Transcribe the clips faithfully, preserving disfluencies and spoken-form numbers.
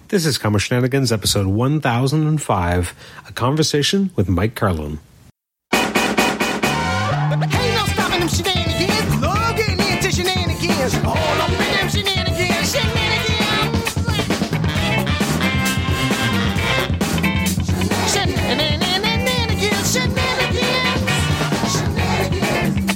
This is Comic Shenanigans, episode one thousand five, a conversation with Mike Carlin. Ain't no stopping them shenanigans. Love getting into shenanigans. All up in them shenanigans. Shenanigans. Shenanigans. Shenanigans. Shenanigans. Shenanigans.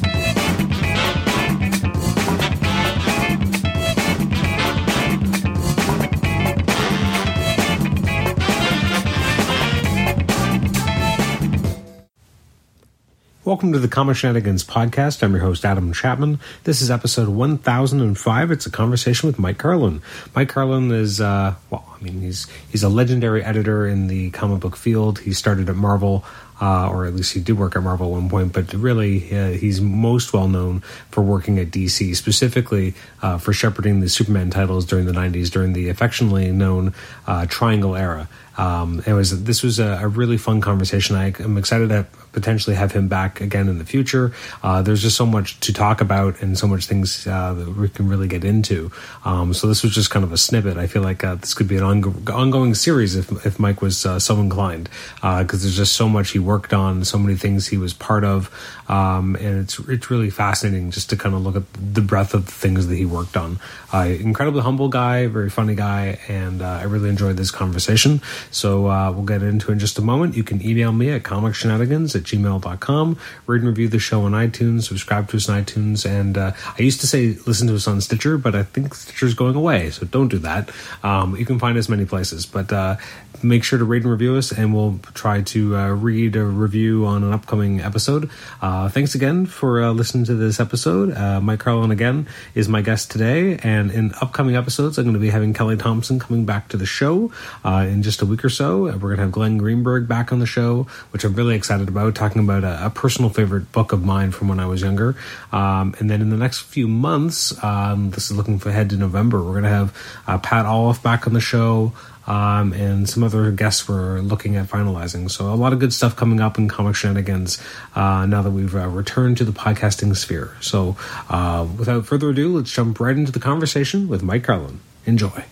Welcome to the Comic Shenanigans podcast. I'm your host, Adam Chapman. This is episode one thousand five. It's a conversation with Mike Carlin. Mike Carlin is, uh, well, I mean, he's he's a legendary editor in the comic book field. He started at Marvel, uh, or at least he did work at Marvel at one point, but really uh, he's most well known for working at D C, specifically uh, for shepherding the Superman titles during the nineties, during the affectionately known uh, Triangle era. Um, it was this was a, a really fun conversation. I am excited to potentially have him back again in the future. Uh, there's just so much to talk about and so much things uh, that we can really get into. Um, so this was just kind of a snippet. I feel like uh, this could be an ongo- ongoing series if, if Mike was uh, so inclined, because uh, there's just so much he worked on, so many things he was part of, um, and it's it's really fascinating just to kind of look at the breadth of the things that he worked on. Uh, incredibly humble guy, very funny guy, and uh, I really enjoyed this conversation. So uh, we'll get into it in just a moment. You can email me at comicshenanigans at gmail dot com, rate and review the show on iTunes, subscribe to us on iTunes, and uh, I used to say listen to us on Stitcher, but I think Stitcher's going away, so don't do that. Um, you can find us many places, but uh, make sure to rate and review us, and we'll try to uh, read a review on an upcoming episode. Uh, thanks again for uh, listening to this episode. Uh, Mike Carlin, again, is my guest today, and in upcoming episodes, I'm going to be having Kelly Thompson coming back to the show uh, in just a week or so. We're going to have Glenn Greenberg back on the show, which I'm really excited about, talking about a, a personal favorite book of mine from when I was younger. Um, and then in the next few months, um, this is looking ahead to November, we're going to have uh, Pat Olive back on the show, um, and some other guests we're looking at finalizing. So a lot of good stuff coming up in Comic Shenanigans uh, now that we've uh, returned to the podcasting sphere. So uh, without further ado, let's jump right into the conversation with Mike Carlin. Enjoy.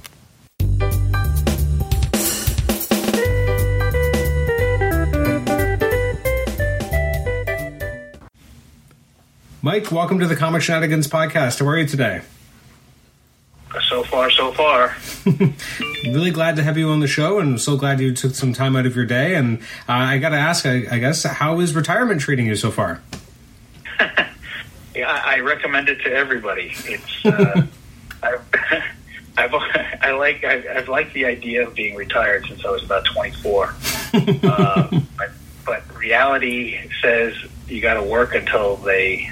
Mike, welcome to the Comic Shenanigans podcast. How are you today? So far, so far. Really glad to have you on the show, and so glad you took some time out of your day. And uh, I got to ask, I, I guess, how is retirement treating you so far? Yeah, I, I recommend it to everybody. It's uh, I've, I've I like I've, I've liked the idea of being retired since I was about twenty-four. uh, but, but reality says you got to work until they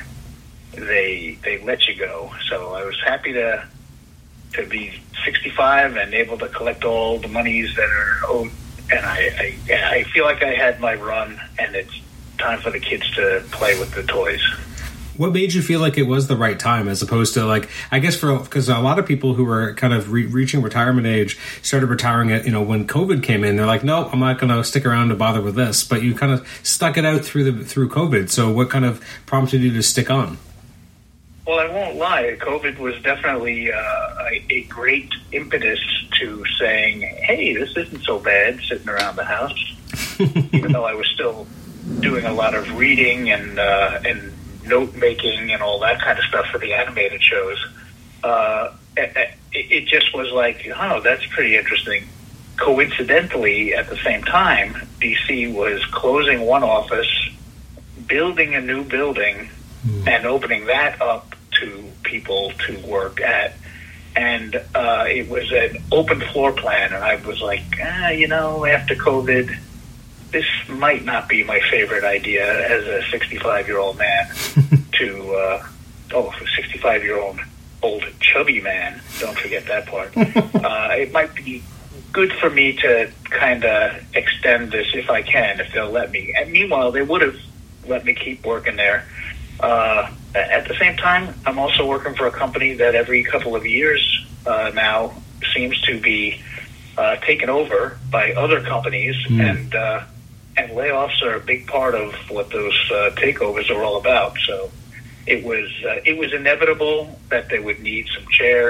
they they let you go. So I was happy to to be sixty-five and able to collect all the monies that are owed, and I, I I feel like I had my run, and it's time for the kids to play with the toys. What made you feel like it was the right time, as opposed to, like, I guess for because a lot of people who were kind of re- reaching retirement age started retiring at, you know, when COVID came in, they're like, no, I'm not going to stick around to bother with this. But you kind of stuck it out through the through COVID. So what kind of prompted you to stick on? Well, I won't lie. COVID was definitely uh, a, a great impetus to saying, hey, this isn't so bad sitting around the house, even though I was still doing a lot of reading and uh, and note making and all that kind of stuff for the animated shows. Uh, it, it just was like, oh, that's pretty interesting. Coincidentally, at the same time, D C was closing one office, building a new building, mm. and opening that up to people to work at. And uh, it was an open floor plan, and I was like, ah, you know, after COVID, this might not be my favorite idea as a sixty-five-year-old man to, uh, oh, sixty-five-year-old old chubby man, don't forget that part. uh, it might be good for me to kind of extend this if I can, if they'll let me. And meanwhile, they would have let me keep working there. Uh, at the same time, I'm also working for a company that every couple of years uh, now seems to be uh, taken over by other companies, mm. and uh, and layoffs are a big part of what those uh, takeovers are all about. So it was uh, it was inevitable that they would need some chairs,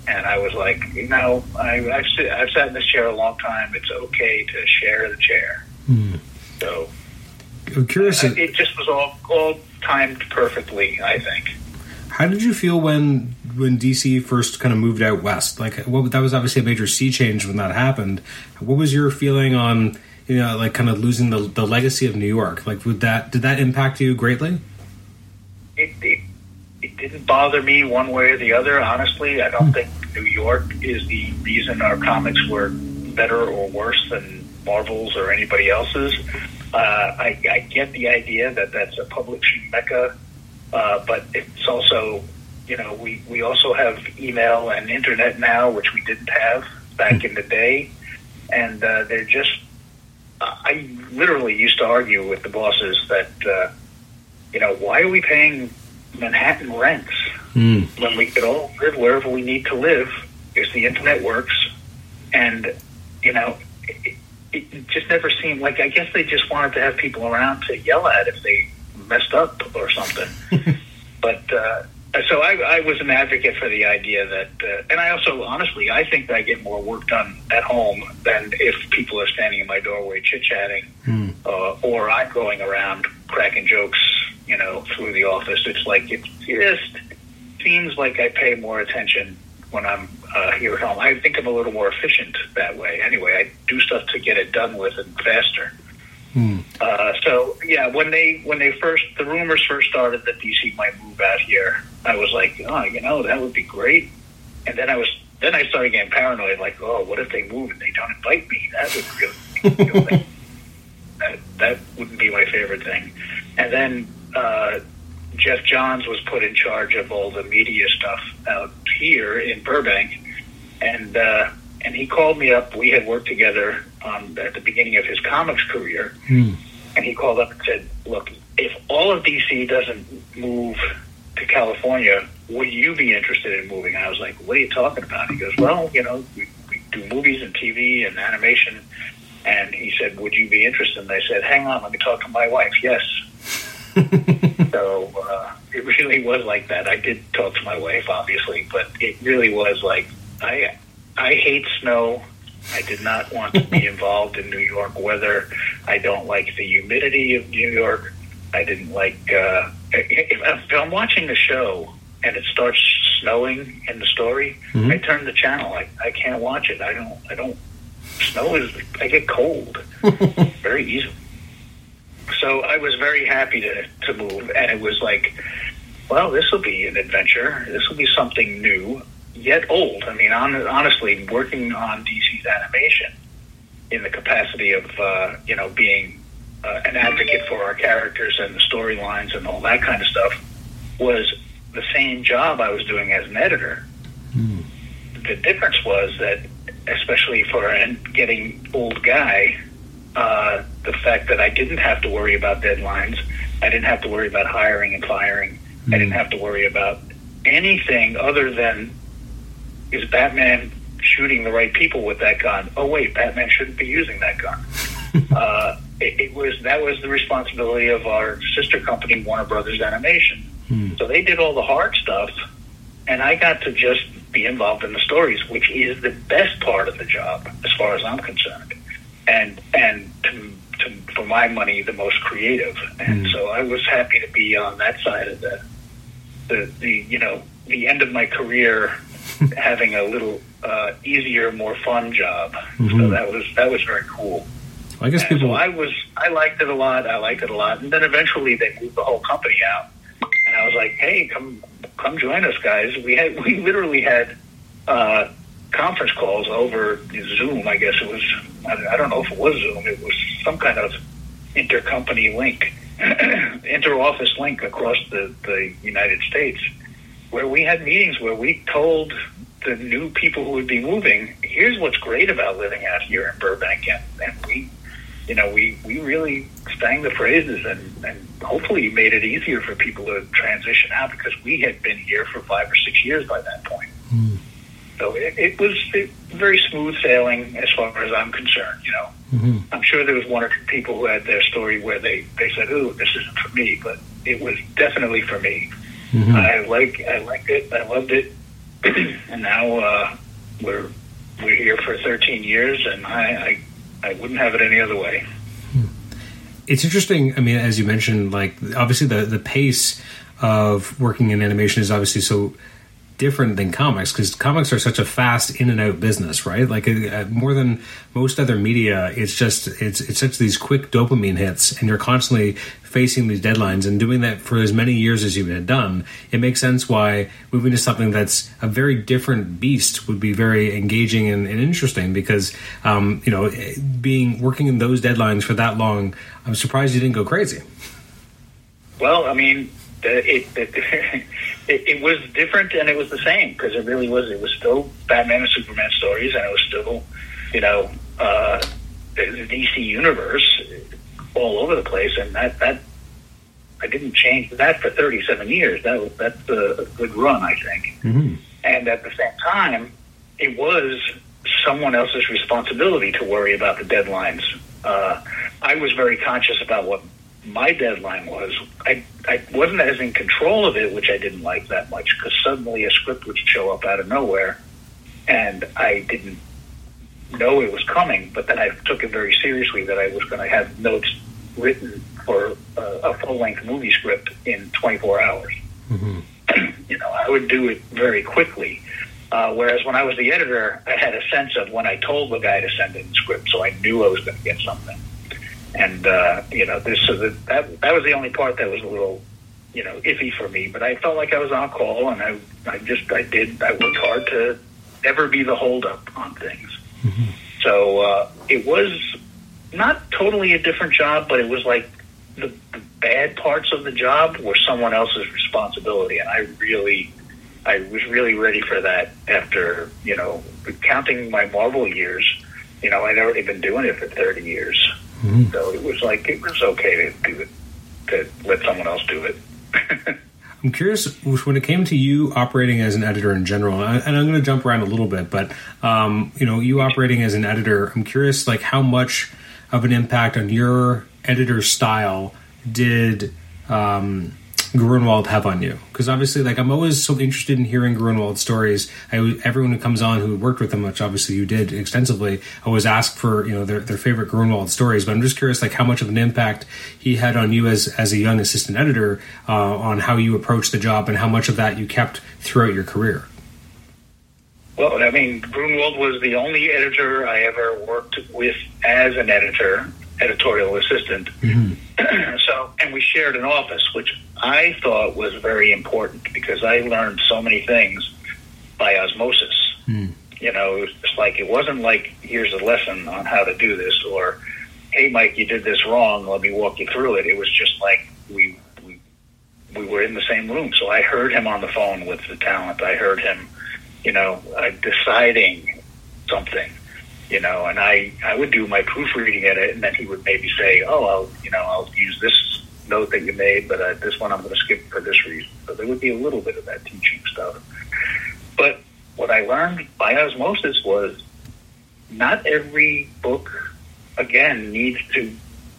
And I was like, you know, I, I've, sit, I've sat in this chair a long time. It's okay to share the chair. Hmm. So I'm curious. Uh, it just was all, all timed perfectly, I think. How did you feel when when D C first kind of moved out west? Like, what, that was obviously a major sea change when that happened. What was your feeling on, you know, like kind of losing the the legacy of New York? Like, would that did that impact you greatly? It, it it didn't bother me one way or the other. Honestly, I don't think New York is the reason our comics were better or worse than Marvel's or anybody else's. Uh, I, I get the idea that that's a publishing mecca, uh, but it's also, you know, we, we also have email and internet now, which we didn't have back in the day. And uh, they're just, uh, I literally used to argue with the bosses that, uh, you know, why are we paying Manhattan rents mm. when we could all live wherever we need to live if the internet works? And, you know, it, it just never seemed like, I guess they just wanted to have people around to yell at if they messed up or something. But uh, so I, I was an advocate for the idea that, uh, and I also, honestly, I think that I get more work done at home than if people are standing in my doorway chit-chatting mm. uh, or I'm going around cracking jokes, you know, through the office. It's like, it just seems like I pay more attention when I'm uh, here at home. I think I'm a little more efficient that way. Anyway, I do stuff to get it done with and faster. Hmm. Uh, so yeah, when they when they first the rumors first started that D C might move out here, I was like, oh, you know, that would be great. And then I was then I started getting paranoid, like, oh, what if they move and they don't invite me? That would really you know, that that wouldn't be my favorite thing. And then uh, Jeff Johns was put in charge of all the media stuff out here in Burbank, and uh, and he called me up. We had worked together um, at the beginning of his comics career, mm. and he called up and said, "Look, if all of D C doesn't move to California, would you be interested in moving?" And I was like, "What are you talking about?" He goes, "Well, you know, we, we do movies and T V and animation." And he said, "Would you be interested?" And I said, "Hang on, let me talk to my wife." Yes. So uh, it really was like that. I did talk to my wife, obviously, but it really was like, I I hate snow. I did not want to be involved in New York weather. I don't like the humidity of New York. I didn't like, uh, if, if I'm watching the show and it starts snowing in the story, mm-hmm. I turn the channel. I, I can't watch it. I don't, I don't, snow is, I get cold very easily. So I was very happy to, to move, and it was like, well, this will be an adventure. This will be something new, yet old. I mean, on, honestly, working on D C's animation in the capacity of, uh, you know, being uh, an advocate for our characters and the storylines and all that kind of stuff was the same job I was doing as an editor. Mm. The difference was that, especially for a getting old guy, uh, the fact that I didn't have to worry about deadlines, I didn't have to worry about hiring and firing, mm. I didn't have to worry about anything other than, is Batman shooting the right people with that gun? Oh wait, Batman shouldn't be using that gun. uh, it, it was that was the responsibility of our sister company, Warner Brothers Animation. Mm. So they did all the hard stuff, and I got to just be involved in the stories, which is the best part of the job as far as I'm concerned, and and to, to, for my money, the most creative. And mm. so I was happy to be on that side of the the, the you know the end of my career, having a little uh, easier, more fun job. Mm-hmm. So that was that was very cool. I guess and people. So I was I liked it a lot. I liked it a lot, and then eventually they moved the whole company out, and I was like, hey, come. Come join us, guys. We had we literally had uh, conference calls over Zoom. I guess it was. I, I don't know if it was Zoom. It was some kind of intercompany link, inter-office link across the, the United States, where we had meetings where we told the new people who would be moving, here's what's great about living out here in Burbank, and, and we, you know, we, we really sang the praises and, and hopefully made it easier for people to transition out, because we had been here for five or six years by that point. Mm. So it, it was it, very smooth sailing as far as I'm concerned, you know. Mm-hmm. I'm sure there was one or two people who had their story where they, they said, ooh, this isn't for me, but it was definitely for me. Mm-hmm. I like I liked it. I loved it. and now uh, we're we're here for thirteen years, and I, I I wouldn't have it any other way. It's interesting. I mean, as you mentioned, like obviously the the pace of working in animation is obviously so different than comics, because comics are such a fast in and out business, right? Like uh, more than most other media, it's just it's it's such these quick dopamine hits, and you're constantly facing these deadlines, and doing that for as many years as you've been done, it makes sense why moving to something that's a very different beast would be very engaging and, and interesting, because um, you know, being working in those deadlines for that long, I'm surprised you didn't go crazy. Well, I mean, it it, it it was different, and it was the same, because it really was. It was still Batman and Superman stories, and it was still, you know, uh, the D C universe all over the place, and that that I didn't change that for thirty-seven years. That was that's a, a good run, I think. Mm-hmm. And at the same time, it was someone else's responsibility to worry about the deadlines. Uh, I was very conscious about what my deadline was. I I wasn't as in control of it, which I didn't like that much, because suddenly a script would show up out of nowhere, and I didn't know it was coming. But then I took it very seriously that I was going to have notes written for a, a full-length movie script in twenty-four hours. Mm-hmm. You know, I would do it very quickly. Uh, whereas when I was the editor, I had a sense of when I told the guy to send in the script, so I knew I was going to get something. And, uh, you know, this so that, that that was the only part that was a little, you know, iffy for me. But I felt like I was on call, and I, I just, I did, I worked hard to never be the holdup on things. Mm-hmm. So uh, it was not totally a different job, but it was like the, the bad parts of the job were someone else's responsibility. And I really, I was really ready for that after, you know, counting my Marvel years. You know, I'd already been doing it for thirty years. Mm-hmm. So it was like, it was okay to do it, to let someone else do it. I'm curious, when it came to you operating as an editor in general, and I'm going to jump around a little bit, but, um, you know, you operating as an editor, I'm curious, like, how much of an impact on your editor style did um, Gruenwald have on you? Because obviously, like, I'm always so interested in hearing Gruenwald stories. I, everyone who comes on who worked with him, which obviously you did extensively, always ask for, you know, their, their favorite Gruenwald stories. But I'm just curious, like, how much of an impact he had on you as as a young assistant editor uh, on how you approached the job, and how much of that you kept throughout your career. Well, I mean, Gruenwald was the only editor I ever worked with as an editor, editorial assistant. Mm-hmm. So, and we shared an office, which I thought was very important, because I learned so many things by osmosis. Mm. You know, it was just like, it wasn't like, here's a lesson on how to do this, or, hey, Mike, you did this wrong, let me walk you through it. It was just like we we we were in the same room. So I heard him on the phone with the talent. I heard him, you know, uh, deciding something. You know, and I, I would do my proofreading at it, and then he would maybe say, oh, I'll, you know, I'll use this note that you made, but uh, this one I'm going to skip for this reason. So there would be a little bit of that teaching stuff. But what I learned by osmosis was not every book, again, needs to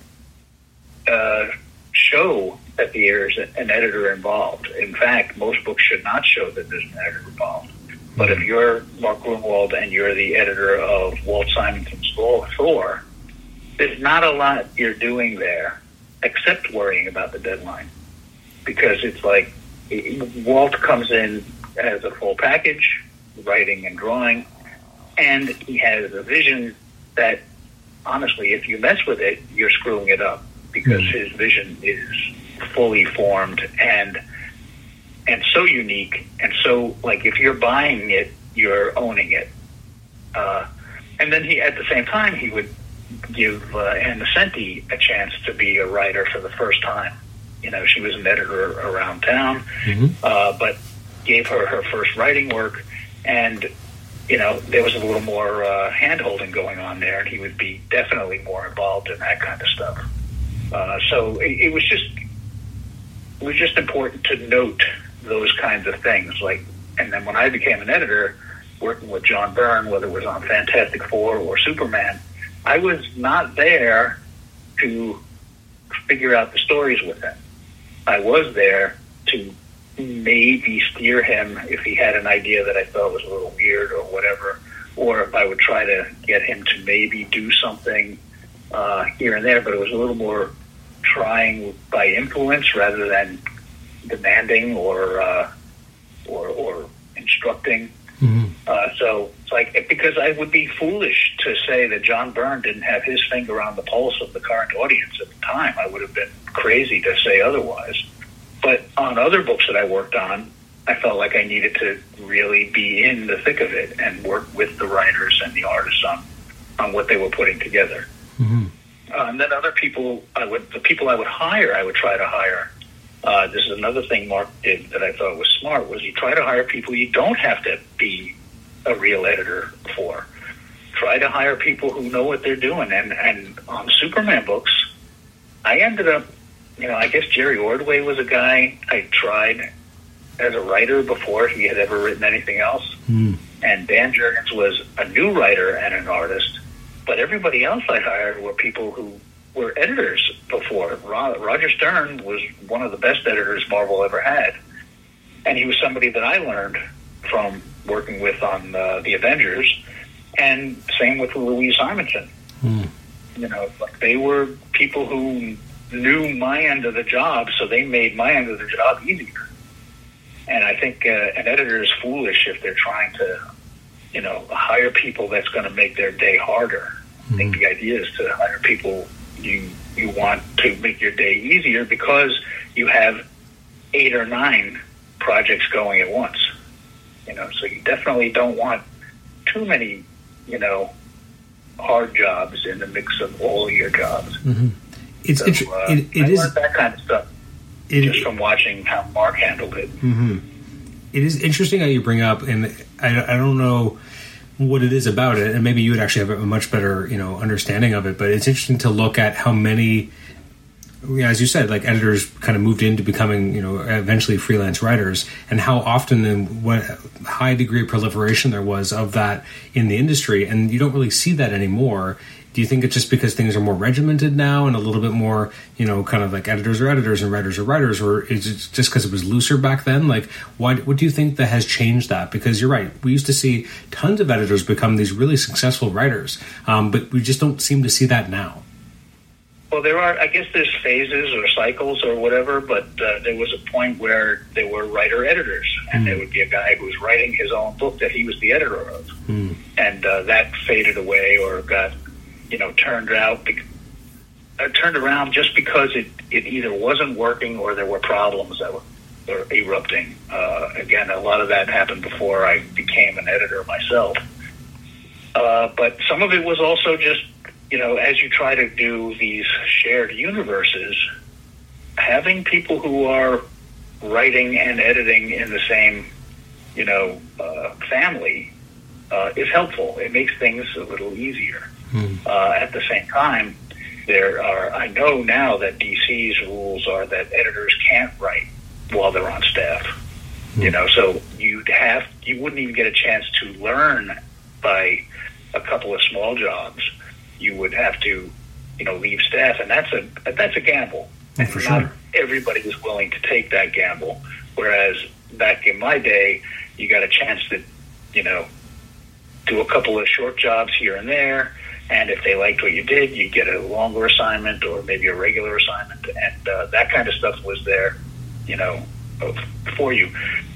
uh, show that there's an editor involved. In fact, most books should not show that there's an editor involved. But if you're Mark Gruenwald and you're the editor of Walt Simonson's Thor, there's not a lot you're doing there except worrying about the deadline. Because it's like, Walt comes in as a full package, writing and drawing, and he has a vision that, honestly, if you mess with it, you're screwing it up, because his vision is fully formed and and so unique, and so, like, if you're buying it, you're owning it. Uh, and then he, at the same time, he would give uh, Ann Nesenti a chance to be a writer for the first time. You know, she was an editor around town, mm-hmm. uh, but gave her her first writing work, and, you know, there was a little more uh, hand-holding going on there, and he would be definitely more involved in that kind of stuff. Uh, so it, it was just, it was just important to note those kinds of things. Like, and then when I became an editor, working with John Byrne, whether it was on Fantastic Four or Superman, I was not there to figure out the stories with him. I was there to maybe steer him if he had an idea that I thought was a little weird or whatever, or if I would try to get him to maybe do something uh, here and there, but it was a little more trying by influence rather than demanding or uh, or, or instructing. Mm-hmm. Uh, so it's like, because I would be foolish to say that John Byrne didn't have his finger on the pulse of the current audience at the time. I would have been crazy to say otherwise. But on other books that I worked on, I felt like I needed to really be in the thick of it and work with the writers and the artists on, on what they were putting together. Mm-hmm. Uh, and then other people, I would the people I would hire, I would try to hire. Uh, this is another thing Mark did that I thought was smart, was you try to hire people you don't have to be a real editor for. Try to hire people who know what they're doing. And, and on Superman books, I ended up, you know, I guess Jerry Ordway was a guy I tried as a writer before he had ever written anything else. Mm. And Dan Jurgens was a new writer and an artist. But everybody else I hired were people who were editors before. Roger Stern was one of the best editors Marvel ever had. And he was somebody that I learned from working with on uh, the Avengers. And same with Louise Simonson. Mm. You know, like they were people who knew my end of the job, so they made my end of the job easier. And I think uh, an editor is foolish if they're trying to, you know, hire people that's going to make their day harder. Mm. I think the idea is to hire people you you want to make your day easier because you have eight or nine projects going at once. You know, so you definitely don't want too many, you know, hard jobs in the mix of all of your jobs. Mm-hmm. It's so, inter- uh, it, it I is learned that kind of stuff it, just from watching how Mark handled it. Mm-hmm. It is interesting how you bring up, and I, I don't know what it is about it, and maybe you would actually have a much better, you know, understanding of it, but it's interesting to look at how many, as you said, like editors kind of moved into becoming, you know, eventually freelance writers, and how often and what high degree of proliferation there was of that in the industry, and you don't really see that anymore. Do you think it's just because things are more regimented now and a little bit more, you know, kind of like editors are editors and writers are writers, or is it just because it was looser back then? Like, why? What do you think that has changed that? Because you're right, we used to see tons of editors become these really successful writers, um, but we just don't seem to see that now. Well, there are, I guess there's phases or cycles or whatever, but uh, there was a point where there were writer-editors, and mm. there would be a guy who was writing his own book that he was the editor of. Mm. And uh, that faded away or got, you know, turned out, be- uh, turned around just because it, it either wasn't working or there were problems that were, were erupting. Uh, again, a lot of that happened before I became an editor myself. Uh, but some of it was also just, you know, as you try to do these shared universes, having people who are writing and editing in the same, you know, uh, family uh, is helpful. It makes things a little easier. Hmm. Uh, at the same time, there are, I know now that D C's rules are that editors can't write while they're on staff. Hmm. You know, so you'd have, you wouldn't even get a chance to learn by a couple of small jobs. You would have to, you know, leave staff, and that's a that's a gamble. Oh, for and not sure. everybody is willing to take that gamble. Whereas back in my day, you got a chance to, you know, do a couple of short jobs here and there, and if they liked what you did, you get a longer assignment or maybe a regular assignment, and uh, that kind of stuff was there, you know, for you.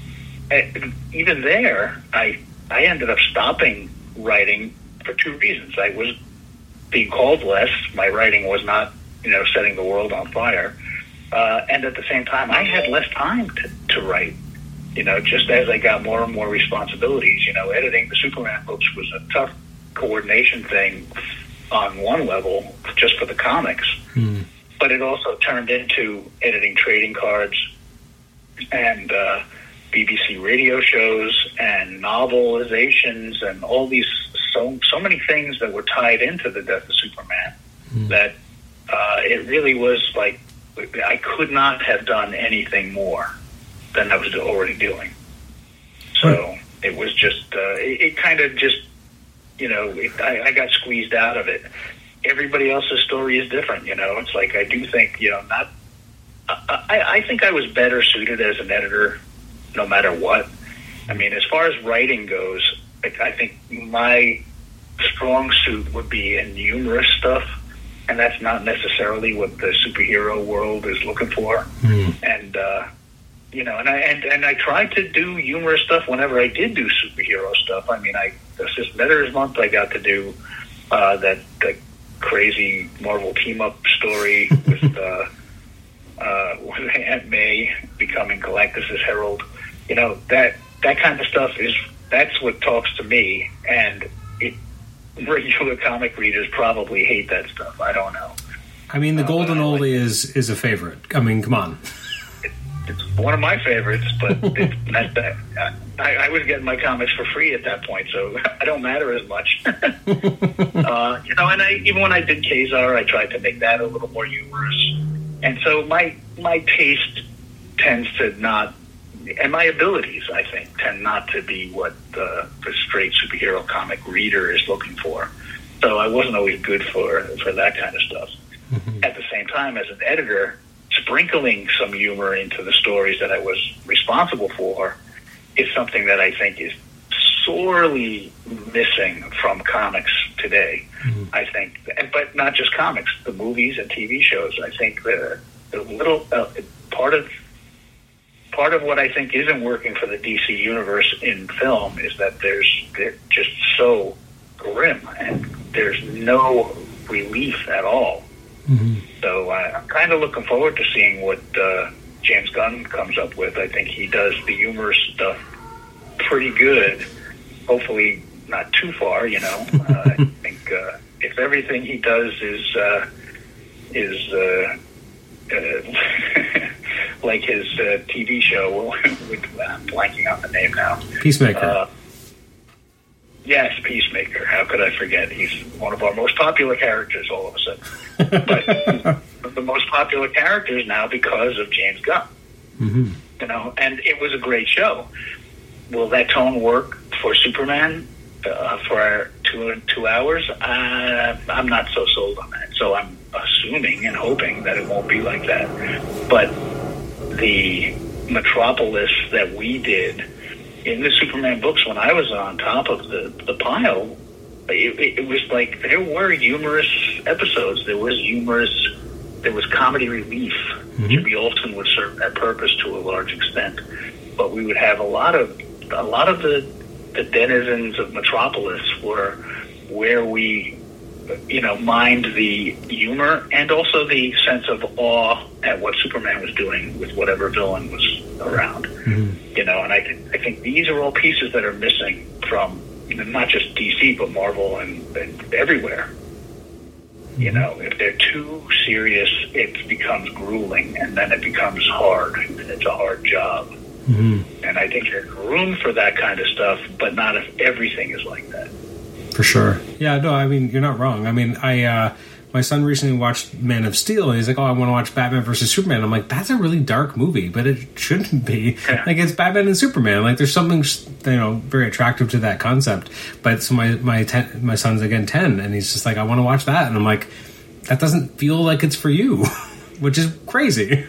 And even there, I I ended up stopping writing for two reasons. I was being called less. My writing was not, you know, setting the world on fire. Uh, and at the same time, I had less time to, to write. You know, just as I got more and more responsibilities, you know, editing the Superman books was a tough coordination thing on one level, just for the comics. Hmm. But it also turned into editing trading cards and uh, B B C radio shows and novelizations and all these so so many things that were tied into the death of Superman mm. that uh, it really was like I could not have done anything more than I was already doing. So mm. it was just uh, it, it kind of just you know it, I, I got squeezed out of it. Everybody else's story is different, you know. It's like I do think you know not. I, I think I was better suited as an editor no matter what. I mean, as far as writing goes, I, I think my strong suit would be in humorous stuff, and that's not necessarily what the superhero world is looking for. Mm. And uh, you know, and I and, and I tried to do humorous stuff whenever I did do superhero stuff. I mean, I this Veterans Month, I got to do uh, that, that crazy Marvel team up story with uh, uh, with Aunt May becoming Galactus's herald. You know, that that kind of stuff is that's what talks to me, and it, regular comic readers probably hate that stuff. I don't know. I mean, the uh, Golden like, Oldie is is a favorite. I mean, come on. It's one of my favorites, but it's not that. I, I was getting my comics for free at that point, so I don't matter as much. uh, you know, and I even when I did Kazar, I tried to make that a little more humorous. And so my my taste tends to not, and my abilities, I think, tend not to be what the, the straight superhero comic reader is looking for. So I wasn't always good for for that kind of stuff. Mm-hmm. At the same time, as an editor, sprinkling some humor into the stories that I was responsible for is something that I think is sorely missing from comics today. Mm-hmm. I think, but not just comics, the movies and T V shows. I think the, the little uh, part of part of what I think isn't working for the D C universe in film is that there's they're just so grim and there's no relief at all. Mm-hmm. So uh, I'm kind of looking forward to seeing what uh, James Gunn comes up with. I think he does the humorous stuff pretty good. Hopefully not too far, you know. uh, I think uh, if everything he does is uh, is uh, uh, like his uh, T V show, with, I'm blanking on the name now. Peacemaker. Uh, Yes, Peacemaker. How could I forget? He's one of our most popular characters all of a sudden. But the most popular characters now because of James Gunn. Mm-hmm. You know, and it was a great show. Will that tone work for Superman uh, for two two hours? Uh, I'm not so sold on that. So I'm assuming and hoping that it won't be like that. But the Metropolis that we did in the Superman books, when I was on top of the, the pile, it, it, it was like there were humorous episodes. There was humorous, there was comedy relief. Mm-hmm. Jimmy Olsen would serve that purpose to a large extent, but we would have a lot of a lot of the the denizens of Metropolis were where we, you know, mined the humor and also the sense of awe at what Superman was doing with whatever villain was around. Mm-hmm. You know, and I think I think these are all pieces that are missing from, you know, not just D C but Marvel and, and everywhere. Mm-hmm. You know, if they're too serious, it becomes grueling, and then it becomes hard, and it's a hard job. Mm-hmm. And I think there's room for that kind of stuff, but not if everything is like that. For sure. Yeah, no, I mean, you're not wrong. I mean, I uh, my son recently watched Man of Steel, and he's like, oh, I want to watch Batman versus Superman. I'm like, that's a really dark movie, but it shouldn't be. Yeah. Like, it's Batman and Superman. Like, there's something, you know, very attractive to that concept. But so my my ten, my son's, again, ten, and he's just like, I want to watch that. And I'm like, that doesn't feel like it's for you, which is crazy.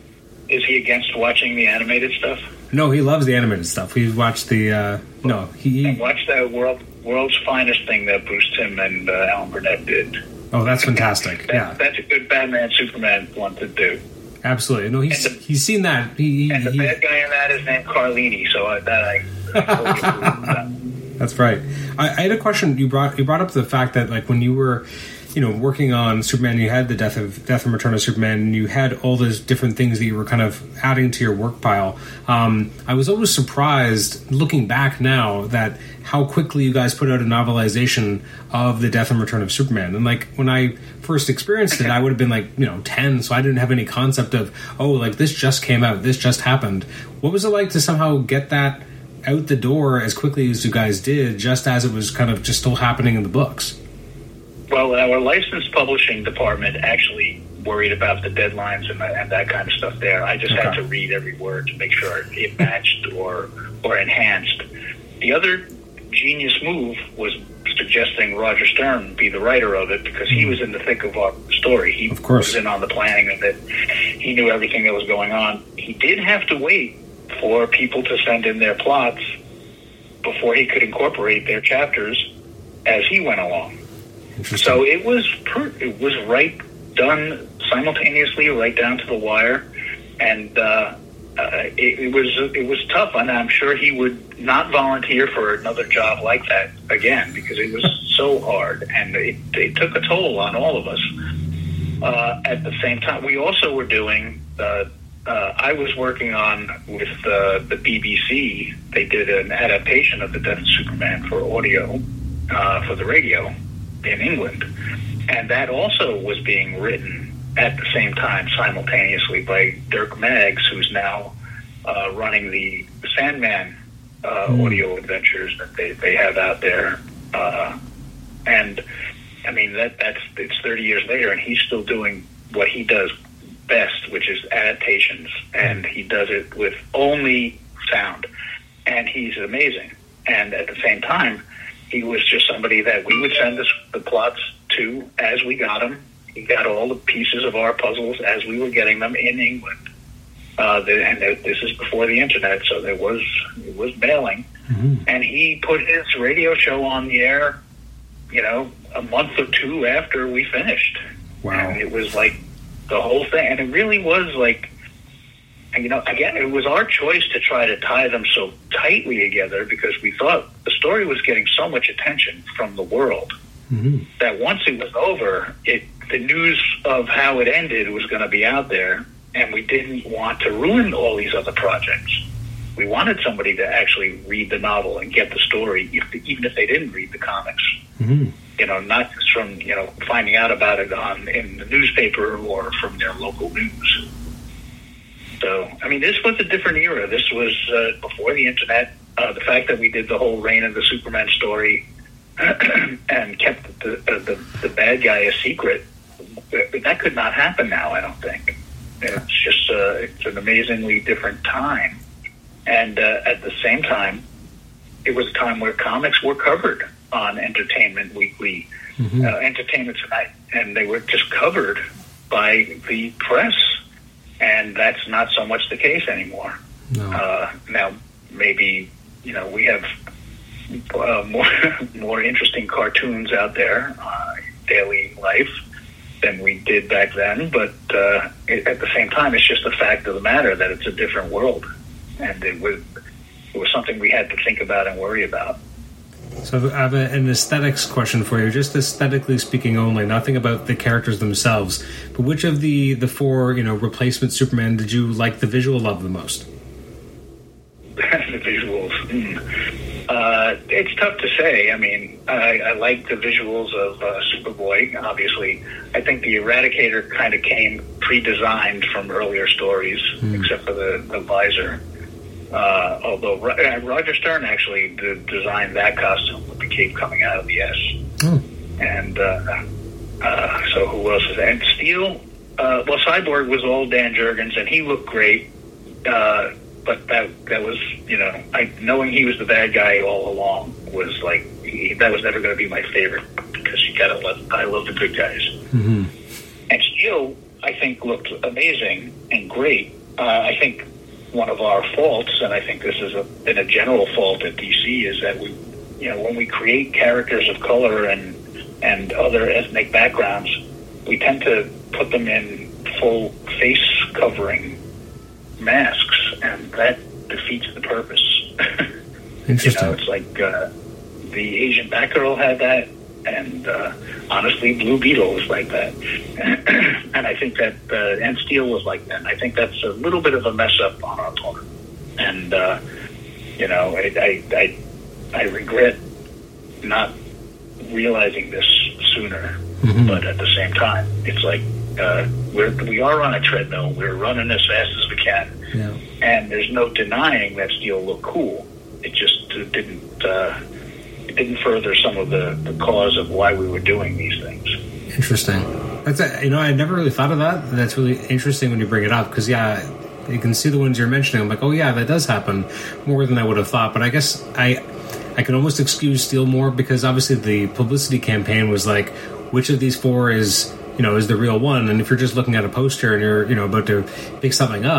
Is he against watching the animated stuff? No, he loves the animated stuff. He watched the, uh, no, he... And watched that World... World's Finest thing that Bruce Timm and uh, Alan Burnett did. Oh, that's fantastic. that, yeah. That's a good Batman Superman one to do. Absolutely. No, he's the, he's seen that. He, he, and the he, bad guy in that is named Carlini, so I, that I, I totally approve of that. That's right. I, I had a question. You brought you brought up the fact that, like, when you were, you know, working on Superman, you had the death of Death and Return of Superman, and you had all those different things that you were kind of adding to your work pile. Um, I was always surprised, looking back now, that how quickly you guys put out a novelization of the Death and Return of Superman. And, like, when I first experienced it, I would have been, like, you know, ten, so I didn't have any concept of, oh, like, this just came out, this just happened. What was it like to somehow get that out the door as quickly as you guys did, just as it was kind of just still happening in the books? Well, our licensed publishing department actually worried about the deadlines and, and that kind of stuff there. I just okay. had to read every word to make sure it matched or or enhanced. The other genius move was suggesting Roger Stern be the writer of it, because he was in the thick of our story. He of course. was in on the planning of it. He knew everything that was going on. He did have to wait for people to send in their plots before he could incorporate their chapters as he went along. So it was per- it was right done simultaneously, right down to the wire, and uh, uh, it, it was it was tough. And I'm sure he would not volunteer for another job like that again because it was so hard, and it, it took a toll on all of us. Uh, at the same time, we also were doing. Uh, uh, I was working on with uh, the B B C. They did an adaptation of the Death of Superman for audio uh, for the radio in England, and that also was being written at the same time simultaneously by Dirk Maggs, who's now uh, running the Sandman uh, mm. audio adventures that they, they have out there. Uh, and I mean that that's it's thirty years later, and he's still doing what he does best, which is adaptations, and he does it with only sound, and he's amazing. And at the same time, he was just somebody that we would send us the plots to as we got them. He got all the pieces of our puzzles as we were getting them in England. Uh, the, and this is before the internet, so there was it was mailing. Mm-hmm. And he put his radio show on the air, you know, a month or two after we finished. Wow! And it was like the whole thing, and it really was like. And, you know, again, it was our choice to try to tie them so tightly together because we thought the story was getting so much attention from the world mm-hmm. that once it was over, it the news of how it ended was going to be out there, and we didn't want to ruin all these other projects. We wanted somebody to actually read the novel and get the story, if, even if they didn't read the comics. Mm-hmm. You know, not just from, you know, finding out about it on in the newspaper or from their local news. So, I mean, this was a different era. This was uh, before the internet. Uh, the fact that we did the whole Reign of the Superman story and kept the, uh, the the bad guy a secret, that could not happen now, I don't think. It's just uh, it's an amazingly different time. And uh, at the same time, it was a time where comics were covered on Entertainment Weekly, mm-hmm. uh, Entertainment Tonight, and they were just covered by the press. And that's not so much the case anymore. No. Uh, now, maybe, you know, we have uh, more more interesting cartoons out there, uh, daily life, than we did back then. But uh, it, at the same time, it's just the fact of the matter that it's a different world. And it was, it was something we had to think about and worry about. So I have a, an aesthetics question for you, just aesthetically speaking only, nothing about the characters themselves. But which of the, the four, you know, replacement Superman did you like the visual of the most? The visuals. Mm. Uh, it's tough to say. I mean, I, I like the visuals of uh, Superboy, obviously. I think the Eradicator kind of came pre-designed from earlier stories, mm. except for the, the visor. Uh, although Roger Stern actually d- designed that costume with the cape coming out of the S. Oh. And uh, uh, so who else is that? And Steel, uh, well, Cyborg was all Dan Jurgens, and he looked great. Uh, but that that was, you know, I, knowing he was the bad guy all along was like, he, that was never going to be my favorite because you gotta love, I love the good guys. Mm-hmm. And Steel, I think, looked amazing and great. Uh, I think one of our faults, and I think this has a, been a general fault at D C, is that we, you know, when we create characters of color and and other ethnic backgrounds, we tend to put them in full face covering masks, and that defeats the purpose. Interesting. You know, it's like uh, the Asian Batgirl had that, and uh, honestly, Blue Beetle was like that. And I think that, uh, and Steel was like that. And I think that's a little bit of a mess up on our part. And, uh, you know, I, I, I, I regret not realizing this sooner. Mm-hmm. But at the same time, it's like, uh, we're, we are on a treadmill. We're running as fast as we can. Yeah. And there's no denying that Steel looked cool. It just uh, didn't, uh, it didn't further some of the, the cause of why we were doing these things. Interesting. That's a, you know, I never really thought of that. That's really interesting when you bring it up, because yeah, you can see the ones you're mentioning. I'm like, oh yeah, that does happen more than I would have thought. But I guess I I can almost excuse Steel more because obviously the publicity campaign was like, which of these four is, you know, is the real one? And if you're just looking at a poster and you're, you know, about to pick something up,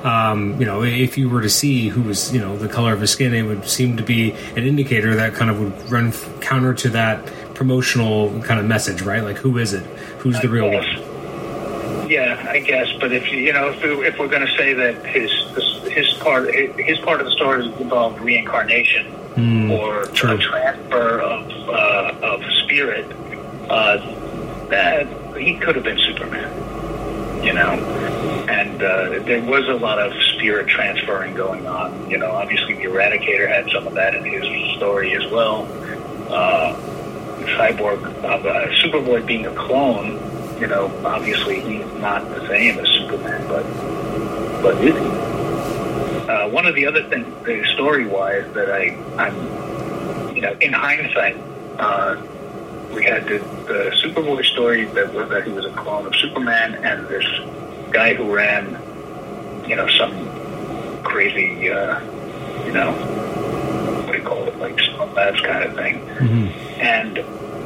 um, you know, if you were to see who was, you know, the color of his skin, it would seem to be an indicator that kind of would run f- counter to that promotional kind of message, right? Like, who is it? Who's the real one? Yeah, I guess. But if you know, if, we, if we're going to say that his his part his part of the story involved reincarnation mm, or true. a transfer of uh, of spirit, uh, that he could have been Superman, you know. And uh, there was a lot of spirit transferring going on. You know, obviously the Eradicator had some of that in his story as well. Uh, Cyborg, uh, Superboy being a clone, you know, obviously he's not the same as Superman, but but is he? Uh, one of the other things, story-wise, that I, I'm, you know, in hindsight, uh, we had the, the Superboy story that was that he was a clone of Superman, and this guy who ran, you know, some crazy, uh, you know, what do you call it, like Smart Labs kind of thing. Mm-hmm. And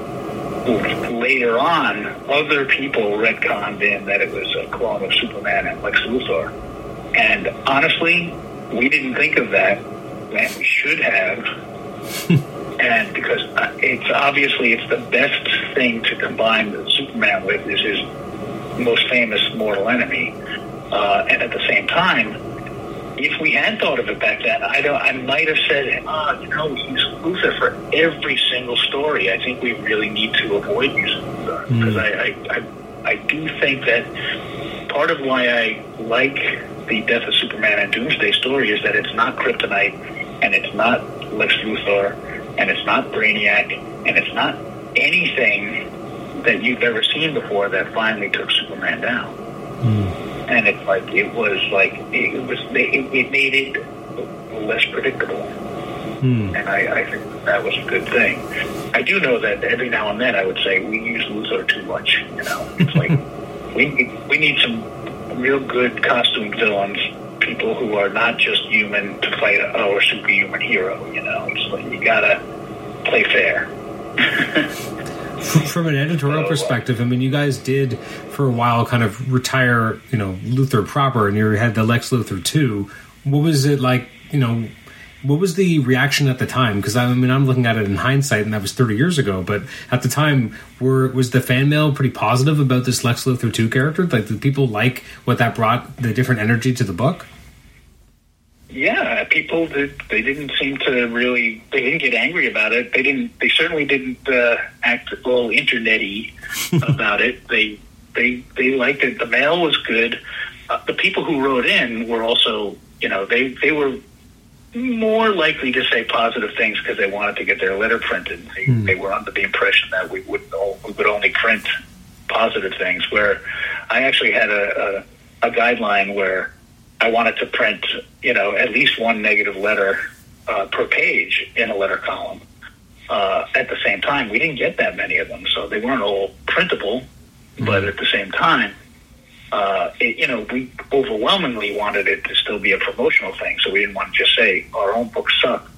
later on, other people retconned in that it was a clone of Superman and Lex Luthor. And honestly, we didn't think of that, and we should have. And because it's obviously it's the best thing to combine Superman with is his most famous mortal enemy. Uh, and at the same time, if we had thought of it back then, I don't. I might have said, "Ah, oh, you know, he's Luthor for every single story." I think we really need to avoid using Luthor because mm. I, I, I, I do think that part of why I like the Death of Superman and Doomsday story is that it's not Kryptonite, and it's not Lex Luthor, and it's not Brainiac, and it's not anything that you've ever seen before that finally took Superman down. Mm. And it's like it was like it was it, it made it less predictable, hmm. and I, I think that was a good thing. I do know that every now and then I would say we use Luthor too much. You know, it's like we need, we need some real good costume villains, people who are not just human to fight our superhuman hero. You know, it's like you gotta play fair. From an editorial perspective, I mean, you guys did for a while kind of retire, you know, Luthor proper, and you had the Lex Luthor two. What was it like, you know, what was the reaction at the time? Because, I mean, I'm looking at it in hindsight, and that was thirty years ago, but at the time, were was the fan mail pretty positive about this Lex Luthor two character? Like, did people like what that brought, the different energy to the book? Yeah, people did. They didn't seem to really. They didn't get angry about it. They didn't. They certainly didn't uh, act all internet-y about it. They they they liked it. The mail was good. Uh, the people who wrote in were also, you know, they they were more likely to say positive things because they wanted to get their letter printed. They, mm. they were under the impression that we would we would only print positive things. Where I actually had a, a, a guideline where I wanted to print, you know, at least one negative letter uh, per page in a letter column. Uh, at the same time, we didn't get that many of them, so they weren't all printable. Mm-hmm. But at the same time, uh, it, you know, we overwhelmingly wanted it to still be a promotional thing, so we didn't want to just say our own books suck.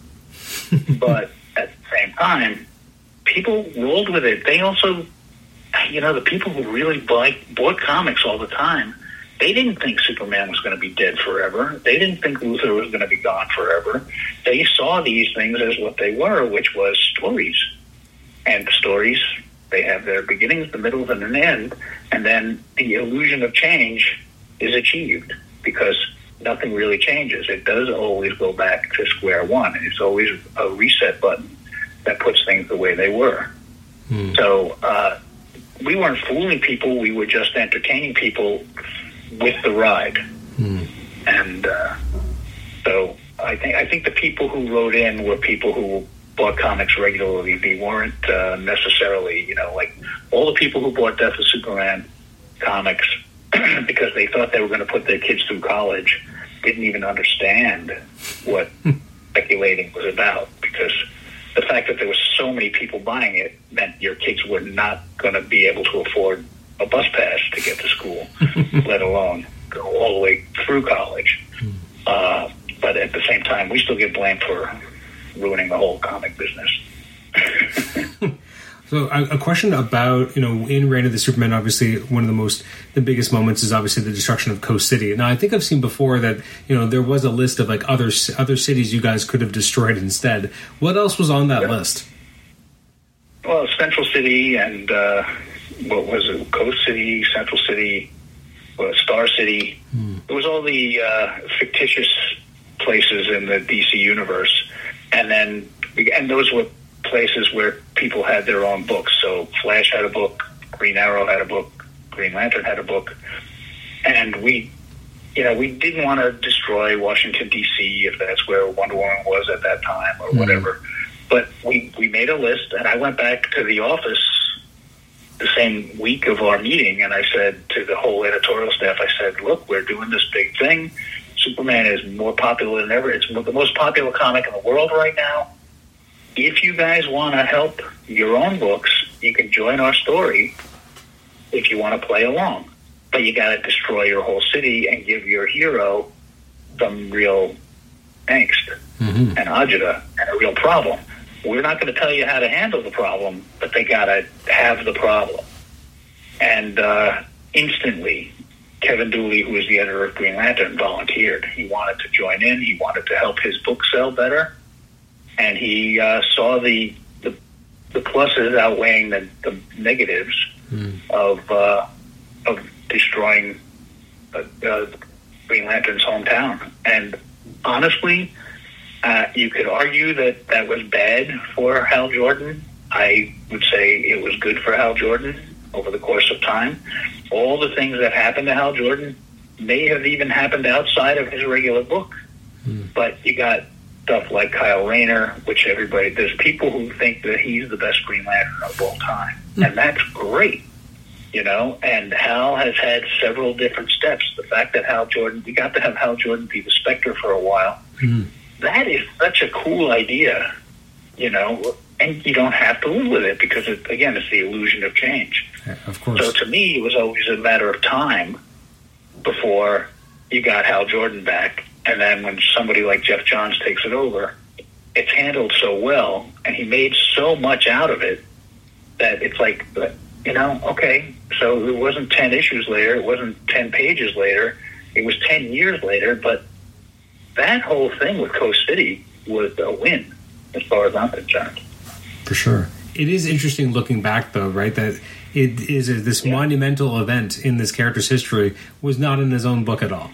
But at the same time, people rolled with it. They also, you know, the people who really buy, bought comics all the time, they didn't think Superman was going to be dead forever. They didn't think Luthor was going to be gone forever. They saw these things as what they were, which was stories. And the stories, they have their beginnings, the middles, and an end. And then the illusion of change is achieved because nothing really changes. It does always go back to square one. It's always a reset button that puts things the way they were. Hmm. So uh, we weren't fooling people. We were just entertaining people with the ride. Hmm. And uh, so I think I think the people who wrote in were people who bought comics regularly. They weren't uh, necessarily, you know, like all the people who bought Death of Superman comics because they thought they were going to put their kids through college didn't even understand what speculating was about, because the fact that there were so many people buying it meant your kids were not going to be able to afford a bus pass to get to school, let alone go all the way through college. Uh, but at the same time, we still get blamed for ruining the whole comic business. So a, a question about, you know, in Reign of the Supermen, obviously one of the most, the biggest moments is obviously the destruction of Coast City. Now, I think I've seen before that, you know, there was a list of like other other cities you guys could have destroyed instead. What else was on that yeah. list? Well, Central City and, uh, what was it, Coast City, Central City, well, Star City. Hmm. It was all the uh, fictitious places in the D C universe. And then, and those were places where people had their own books. So Flash had a book, Green Arrow had a book, Green Lantern had a book, and we, you know, we didn't want to destroy Washington, D C, if that's where Wonder Woman was at that time or mm-hmm. whatever. But we, we made a list, and I went back to the office the same week of our meeting, and I said to the whole editorial staff, I said, look, we're doing this big thing. Superman is more popular than ever. It's the most popular comic in the world right now. If you guys want to help your own books, you can join our story if you want to play along. But you got to destroy your whole city and give your hero some real angst mm-hmm. and agita and a real problem. We're not going to tell you how to handle the problem, but they got to have the problem. And uh, instantly, Kevin Dooley, who was the editor of Green Lantern, volunteered. He wanted to join in. He wanted to help his book sell better. And he uh, saw the, the the pluses outweighing the, the negatives mm. of uh, of destroying uh, uh, Green Lantern's hometown. And honestly, uh, you could argue that that was bad for Hal Jordan. I would say it was good for Hal Jordan over the course of time. All the things that happened to Hal Jordan may have even happened outside of his regular book. Mm. But you got stuff like Kyle Rayner, which everybody, there's people who think that he's the best Green Lantern of all time. Mm. And that's great, you know, and Hal has had several different steps. The fact that Hal Jordan, we got to have Hal Jordan be the Spectre for a while. Mm. That is such a cool idea, you know, and you don't have to live with it because, it, again, it's the illusion of change. Yeah, of course. So to me, it was always a matter of time before you got Hal Jordan back. And then when somebody like Jeff Johns takes it over, it's handled so well, and he made so much out of it that it's like, you know, okay, so it wasn't ten issues later, it wasn't ten pages later, it was ten years later, but that whole thing with Coast City was a win, as far as I'm concerned. For sure. It is interesting looking back, though, right, that it is a, this yeah. monumental event in this character's history was not in his own book at all.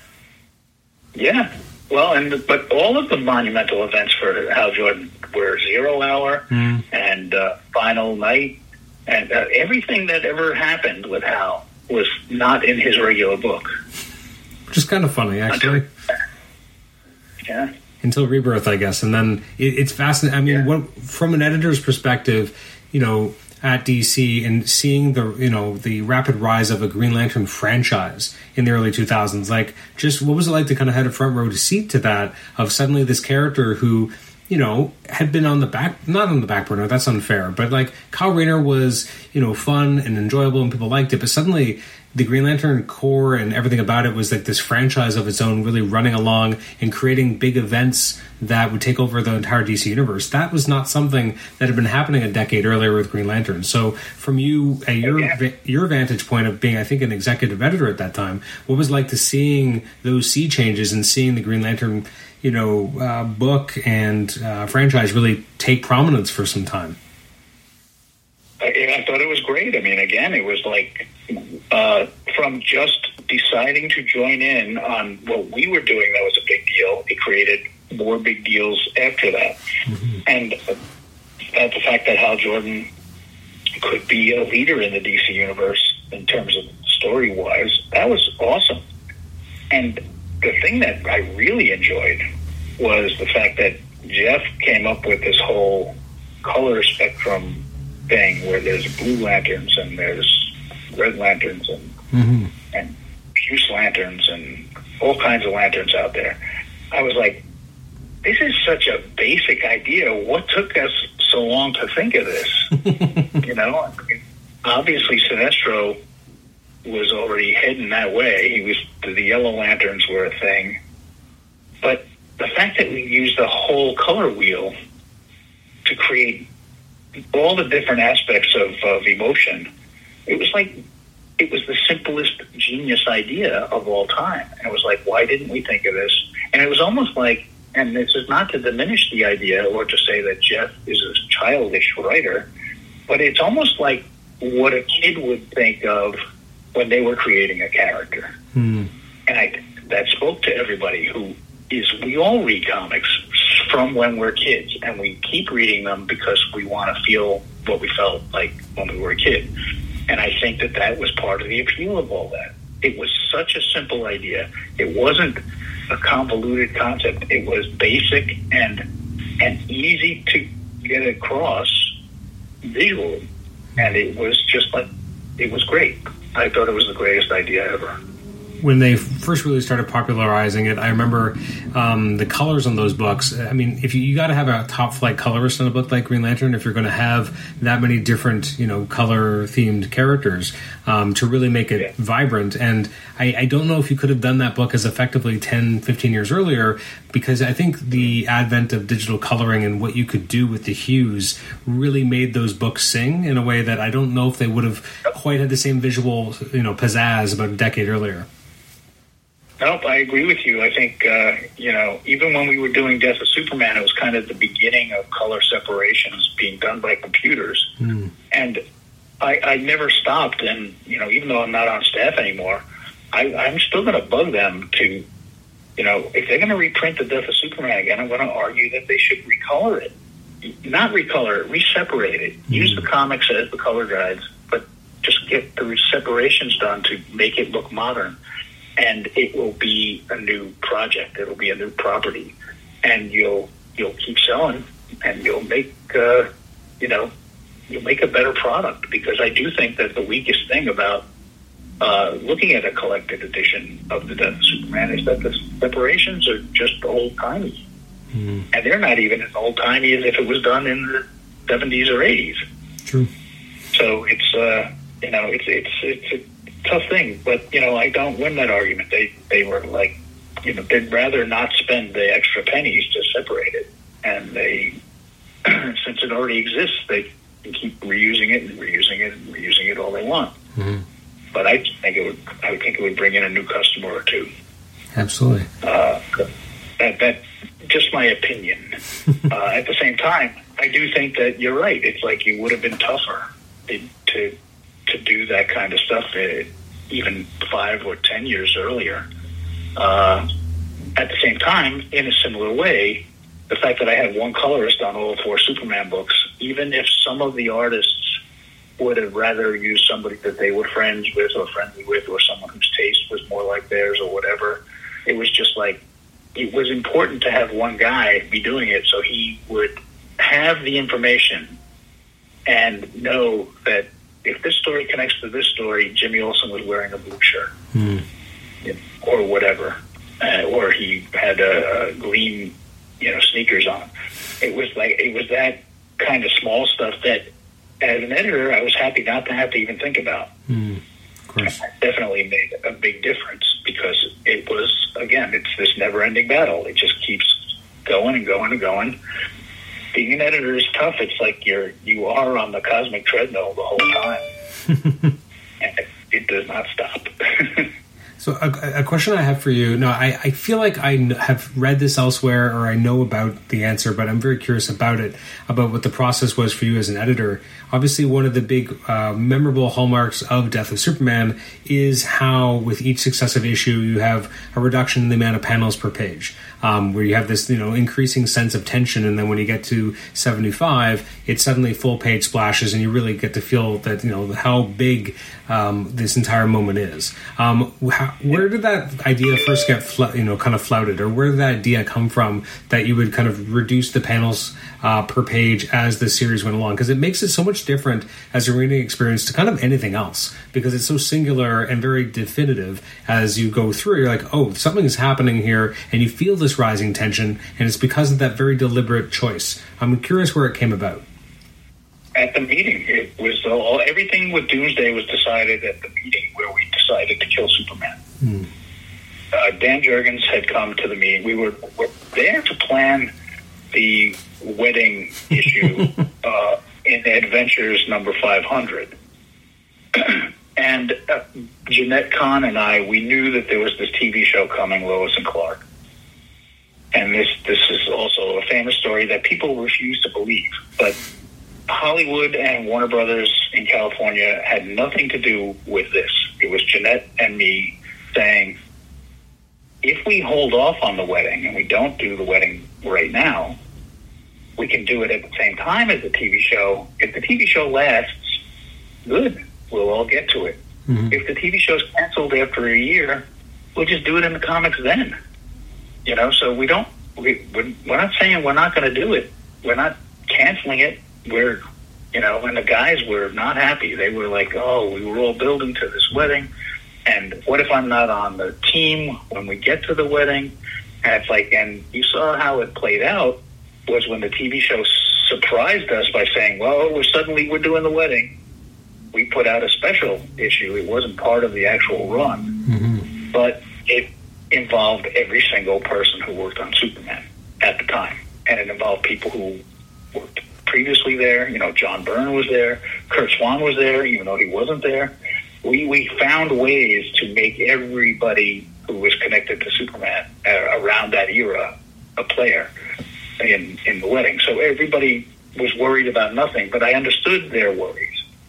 Yeah, well, and but all of the monumental events for Hal Jordan were Zero Hour mm. and uh, Final Night, and uh, everything that ever happened with Hal was not in his regular book. Which is kind of funny, actually. Until, yeah. Until Rebirth, I guess, and then it, it's fascinating. I mean, yeah. what, from an editor's perspective, you know, at D C and seeing the, you know, the rapid rise of a Green Lantern franchise in the early two thousands, like, just what was it like to kind of had a front row seat to that, of suddenly this character who, you know, had been on the back, not on the back burner, that's unfair, but like Kyle Rayner was, you know, fun and enjoyable and people liked it, but suddenly the Green Lantern core and everything about it was like this franchise of its own, really running along and creating big events that would take over the entire D C universe. That was not something that had been happening a decade earlier with Green Lantern. So from you, at your yeah. your vantage point of being, I think, an executive editor at that time, what was it like to seeing those sea changes and seeing the Green Lantern, you know, uh, book and uh, franchise really take prominence for some time? I, I thought it was great. I mean, again, it was like uh, from just deciding to join in on what we were doing, that was a big deal. It created more big deals after that. Mm-hmm. And uh, the fact that Hal Jordan could be a leader in the D C universe in terms of story-wise, that was awesome. And the thing that I really enjoyed was the fact that Jeff came up with this whole color spectrum thing where there's blue lanterns and there's red lanterns and mm-hmm. and puce lanterns and all kinds of lanterns out there. I was like, this is such a basic idea. What took us so long to think of this? You know, I mean, obviously Sinestro was already heading that way. He was, the yellow lanterns were a thing. But the fact that we used the whole color wheel to create all the different aspects of, of emotion. It was like it was the simplest genius idea of all time. And it was like, why didn't we think of this? And it was almost like, and this is not to diminish the idea or to say that Jeff is a childish writer, but it's almost like what a kid would think of when they were creating a character. Hmm. And I that spoke to everybody who is, we all read comics from when we're kids, and we keep reading them because we want to feel what we felt like when we were a kid. And I think that that was part of the appeal of all that. It was such a simple idea. It wasn't a convoluted concept. It was basic and and easy to get across visually. And it was just like, it was great. I thought it was the greatest idea ever. When they first really started popularizing it, I remember um, the colors on those books. I mean, if you, you got to have a top flight colorist in a book like Green Lantern, if you're going to have that many different, you know, color themed characters um, to really make it yeah. vibrant. And I, I don't know if you could have done that book as effectively ten, fifteen years earlier, because I think the advent of digital coloring and what you could do with the hues really made those books sing in a way that I don't know if they would have quite had the same visual, you know, pizzazz about a decade earlier. Nope, I agree with you. I think, uh, you know, even when we were doing Death of Superman, it was kind of the beginning of color separations being done by computers. Mm. And I, I never stopped. And, you know, even though I'm not on staff anymore, I, I'm still going to bug them to, you know, if they're going to reprint the Death of Superman again, I'm going to argue that they should recolor it. Not recolor it, reseparate it. Mm. Use the comics as the color guides, but just get the separations done to make it look modern. And it will be a new project. It'll be a new property, and you'll you'll keep selling, and you'll make uh, you know you'll make a better product. Because I do think that the weakest thing about uh, looking at a collected edition of the Death of Superman is that the separations are just old timey, mm. and they're not even as old timey as if it was done in the seventies or eighties. True. So it's uh, you know it's it's it's. a tough thing, but you know I don't win that argument. They they were like, you know, they'd rather not spend the extra pennies to separate it, and they since it already exists, they can keep reusing it and reusing it and reusing it all they want. Mm-hmm. But I think it would I would think it would bring in a new customer or two. Absolutely. Uh, that that just my opinion. uh, at the same time, I do think that you're right. It's like you would have been tougher to. to to do that kind of stuff uh, even five or ten years earlier. Uh, at the same time, in a similar way, the fact that I had one colorist on all four Superman books, even if some of the artists would have rather used somebody that they were friends with or friendly with or someone whose taste was more like theirs or whatever, it was just like, it was important to have one guy be doing it so he would have the information and know that if this story connects to this story, Jimmy Olsen was wearing a blue shirt, mm. or whatever, uh, or he had a, a green, you know, sneakers on. It was like it was that kind of small stuff that, as an editor, I was happy not to have to even think about. Mm. Of course, it definitely made a big difference because it was again, it's this never-ending battle. It just keeps going and going and going. Being an editor is tough. It's like you're you are on the cosmic treadmill the whole time, and it, it does not stop. So a, a question I have for you, no, I, I feel like I have read this elsewhere or I know about the answer, but I'm very curious about it, about what the process was for you as an editor. Obviously, one of the big uh, memorable hallmarks of Death of Superman is how with each successive issue you have a reduction in the amount of panels per page, um, where you have this you know increasing sense of tension, and then when you get to seventy-five, it's suddenly full page splashes, and you really get to feel that you know how big um, this entire moment is. Um, how, where did that idea first get fl- you know kind of flouted, or where did that idea come from that you would kind of reduce the panels uh, per page as the series went along? Because it makes it so much different as a reading experience to kind of anything else, because it's so singular and very definitive as you go through. You're like, oh, something is happening here, and you feel this rising tension, and it's because of that very deliberate choice. I'm curious where it came about. At the meeting, it was all everything with Doomsday was decided at the meeting where we decided to kill Superman. Hmm. Uh, Dan Jurgens had come to the meeting. We were, were there to plan the wedding issue uh, in Adventures number five hundred. And uh, Jeanette Kahn and I, we knew that there was this T V show coming, Lois and Clark. And this this is also a famous story that people refuse to believe. But Hollywood and Warner Brothers in California had nothing to do with this. It was Jeanette and me saying, if we hold off on the wedding and we don't do the wedding right now, we can do it at the same time as the T V show. If the T V show lasts, good. We'll all get to it. Mm-hmm. If the T V show's canceled after a year, we'll just do it in the comics then. You know, so we don't, we, we're, we're not saying we're not going to do it. We're not canceling it. We're, you know, and the guys were not happy. They were like, oh, we were all building to this wedding. And what if I'm not on the team when we get to the wedding? And it's like, and you saw how it played out was when the T V show surprised us by saying, well, we're suddenly we're doing the wedding. We put out a special issue. It wasn't part of the actual run, mm-hmm. but it involved every single person who worked on Superman at the time. And it involved people who worked previously there. You know, John Byrne was there. Kurt Swan was there, even though he wasn't there. We we found ways to make everybody who was connected to Superman uh, around that era a player in, in the wedding. So everybody was worried about nothing, but I understood their worries.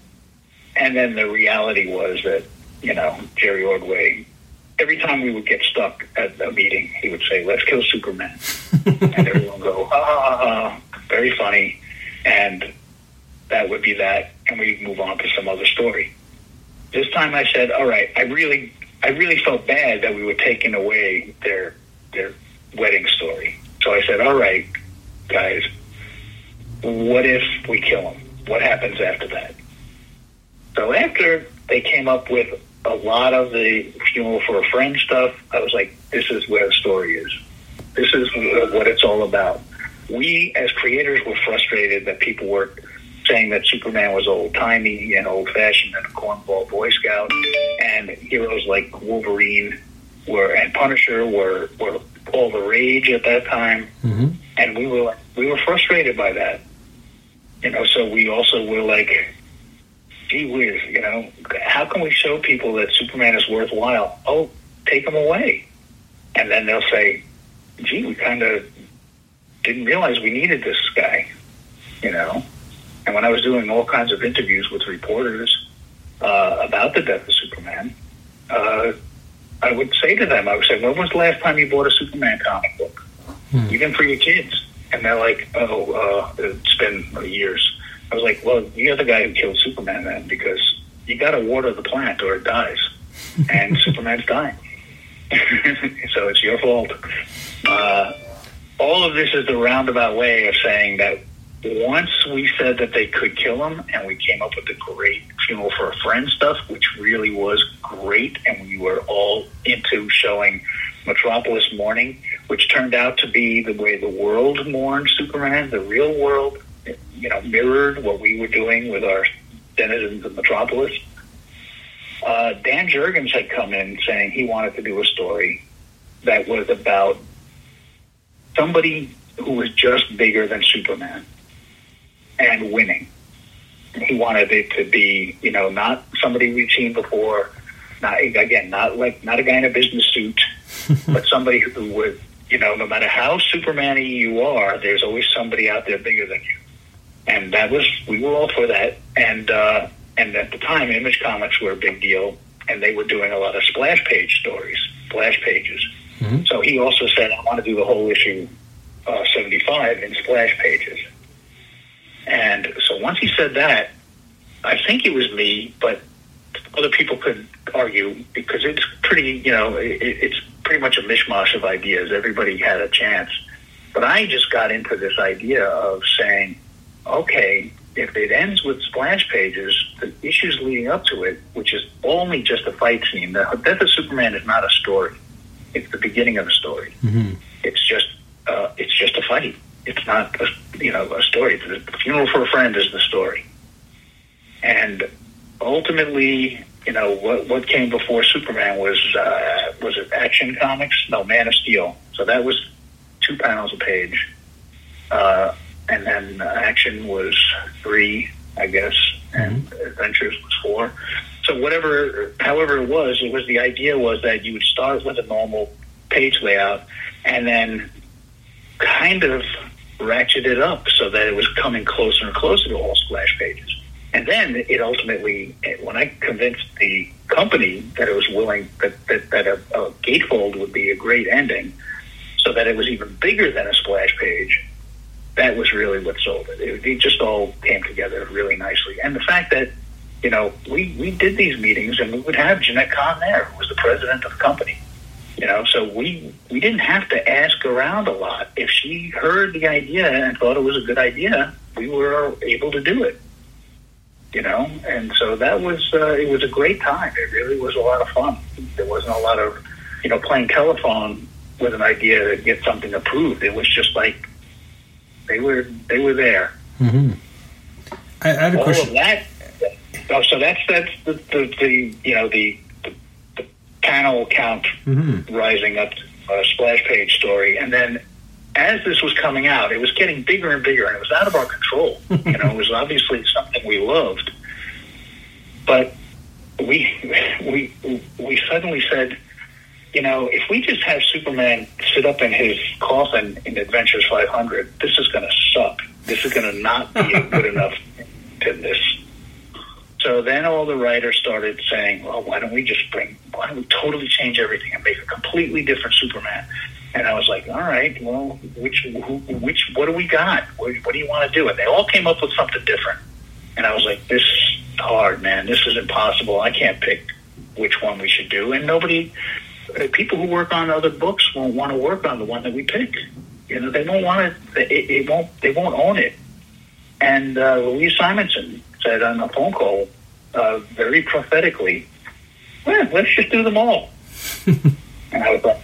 And then the reality was that, you know, Jerry Ordway, every time we would get stuck at a meeting, he would say, let's kill Superman. And everyone would go, ah, ah, ah, very funny. And that would be that. And we'd move on to some other story. This time I said, all right, I really I really felt bad that we were taking away their their wedding story. So I said, all right, guys, what if we kill him? What happens after that? So after they came up with a lot of the funeral for a friend stuff, I was like, this is where the story is. This is what it's all about. We, as creators, were frustrated that people were saying that Superman was old-timey and old-fashioned and a cornball Boy Scout, and heroes like Wolverine were and Punisher were, were all the rage at that time. Mm-hmm. And we were we were frustrated by that. You know, so we also were like, gee whiz, you know, how can we show people that Superman is worthwhile? Oh, take him away. And then they'll say, gee, we kind of didn't realize we needed this guy, you know. And when I was doing all kinds of interviews with reporters uh, about the death of Superman, uh, I would say to them, I would say, when was the last time you bought a Superman comic book? Hmm. Even for your kids. And they're like, oh, uh, it's been years. I was like, well, you're the guy who killed Superman then, because you got to water the plant or it dies. And Superman's dying. So it's your fault. Uh, all of this is the roundabout way of saying that once we said that they could kill him, and we came up with the great funeral for a friend stuff, which really was great, and we were all into showing Metropolis mourning, which turned out to be the way the world mourned Superman, the real world, you know, mirrored what we were doing with our denizens of Metropolis. Uh, Dan Jurgens had come in saying he wanted to do a story that was about somebody who was just bigger than Superman and winning. He wanted it to be, you know, not somebody we've seen before, not again, not like not a guy in a business suit, but somebody who would, you know, no matter how Superman-y you are, there's always somebody out there bigger than you. And that was, we were all for that. And uh, and at the time, Image Comics were a big deal, and they were doing a lot of splash page stories, splash pages. Mm-hmm. So he also said, I want to do the whole issue uh, seventy-five in splash pages. And so once he said that, I think it was me, but other people could argue, because it's pretty, you know, it, it's pretty much a mishmash of ideas. Everybody had a chance. But I just got into this idea of saying, okay, if it ends with splash pages, the issues leading up to it, which is only just a fight scene, the death of Superman is not a story. It's the beginning of a story. Mm-hmm. It's just uh, it's just a fight. It's not, a, you know, a story. The funeral for a friend is the story. And ultimately, you know, what what came before Superman was, uh, was it Action Comics? No, Man of Steel. So that was two panels a page. Uh, and then uh, Action was three, I guess, and mm-hmm. Adventures was four. So whatever, however it was, it was the idea was that you would start with a normal page layout and then kind of ratchet it up so that it was coming closer and closer to all splash pages. And then it ultimately, when I convinced the company that it was willing, that, that, that a, a gatefold would be a great ending, so that it was even bigger than a splash page, that was really what sold it. It, it just all came together really nicely. And the fact that, you know, we, we did these meetings and we would have Jeanette Kahn there, who was the president of the company. You know, so we, we didn't have to ask around a lot. If she heard the idea and thought it was a good idea, we were able to do it. You know, and so that was, uh, it was a great time. It really was a lot of fun. There wasn't a lot of, you know, playing telephone with an idea to get something approved. It was just like, they were, they were there. Mm-hmm. I, I had a All question. Of that, oh, so that's, that's the, the, the you know, the, the, the panel count mm-hmm. rising up to a splash page story. And then as this was coming out, it was getting bigger and bigger, and it was out of our control. You know, it was obviously something we loved, but we we we suddenly said, you know, if we just have Superman sit up in his coffin in Adventures five hundred, this is going to suck. This is going to not be good enough to this. So then all the writers started saying, well, why don't we just bring, why don't we totally change everything and make a completely different Superman? And I was like, all right, well, which, who, which, what do we got? What, what do you want to do? And they all came up with something different. And I was like, this is hard, man. This is impossible. I can't pick which one we should do. And nobody, people who work on other books won't want to work on the one that we pick. You know, they won't want to, it, it won't, they won't own it. And uh, Louise Simonson said on a phone call, uh, very prophetically, well, let's just do them all. And I was like,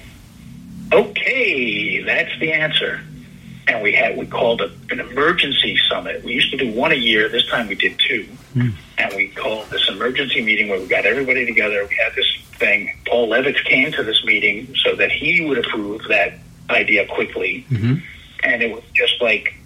okay, that's the answer. And we had we called it an emergency summit. We used to do one a year. This time we did two. Mm. And we called this emergency meeting where we got everybody together. We had this thing. Paul Levitz came to this meeting so that he would approve that idea quickly. Mm-hmm. And it was just like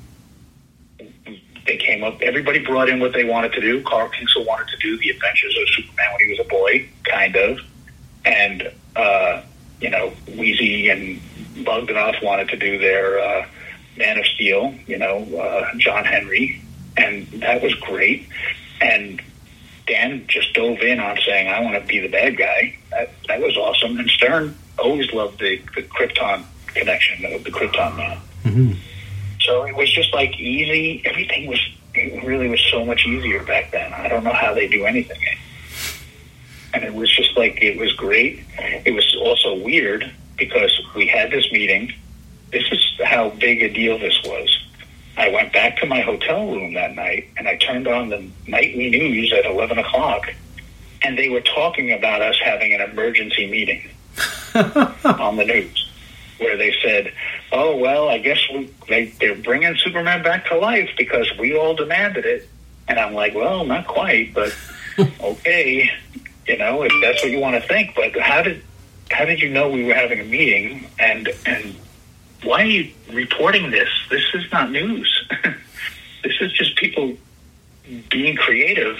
they came up. Everybody brought in what they wanted to do. Carl Kinsel wanted to do the Adventures of Superman when he was a boy, kind of. And, uh, you know, Wheezy and Bogdanoff wanted to do their uh, Man of Steel, you know, uh, John Henry, and that was great. And Dan just dove in on saying, I want to be the bad guy. That, that was awesome. And Stern always loved the, the Krypton connection, the, the Krypton Man. Mm-hmm. So it was just like easy. Everything was, it really was so much easier back then. I don't know how they do anything. And it was just like, it was great. It was also weird because we had this meeting. This is how big a deal this was. I went back to my hotel room that night and I turned on the nightly news at eleven o'clock and they were talking about us having an emergency meeting on the news where they said, oh, well, I guess we, they, they're bringing Superman back to life because we all demanded it. And I'm like, well, not quite, but okay. You know, if that's what you want to think, but how did how did you know we were having a meeting? And and why are you reporting this? This is not news. This is just people being creative.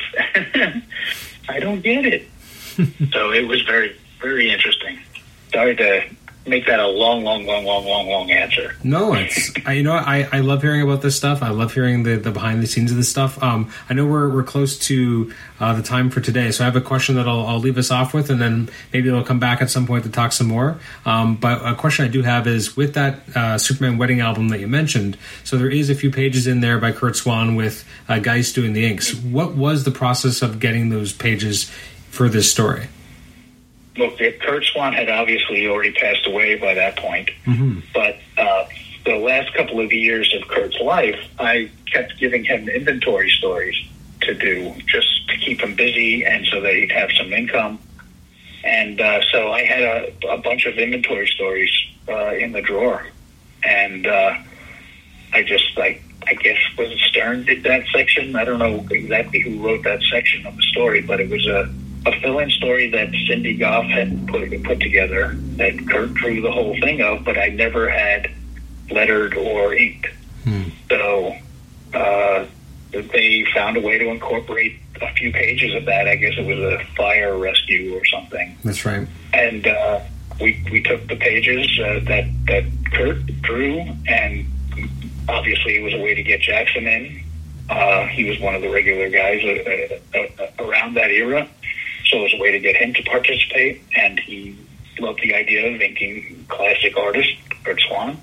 I don't get it. So it was very, very interesting. Sorry to make that a long, long, long, long, long, long answer. No, it's I, you know I, I love hearing about this stuff. I love hearing the, the behind the scenes of this stuff. Um, I know we're we're close to uh, the time for today, so I have a question that I'll, I'll leave us off with, and then maybe we'll come back at some point to talk some more. Um, but a question I do have is with that uh, Superman Wedding album that you mentioned. So there is a few pages in there by Curt Swan with uh, Geist doing the inks. What was the process of getting those pages for this story? Look, Curt Swan had obviously already passed away by that point, mm-hmm. but uh, the last couple of years of Kurt's life, I kept giving him inventory stories to do just to keep him busy and so that he'd have some income. And uh, so I had a, a bunch of inventory stories uh, in the drawer. And uh, I just, like, I guess, was it Stern did that section? I don't know exactly who wrote that section of the story, but it was a a fill-in story that Cindy Goff had put put together that Kurt drew the whole thing of, but I never had lettered or inked. Hmm. So uh, they found a way to incorporate a few pages of that. I guess it was a fire rescue or something. That's right. And uh, we we took the pages uh, that that Kurt drew, and obviously it was a way to get Jackson in. Uh, he was one of the regular guys uh, uh, uh, around that era, so it was a way to get him to participate. And he loved the idea of inking classic artist Kurt Swan,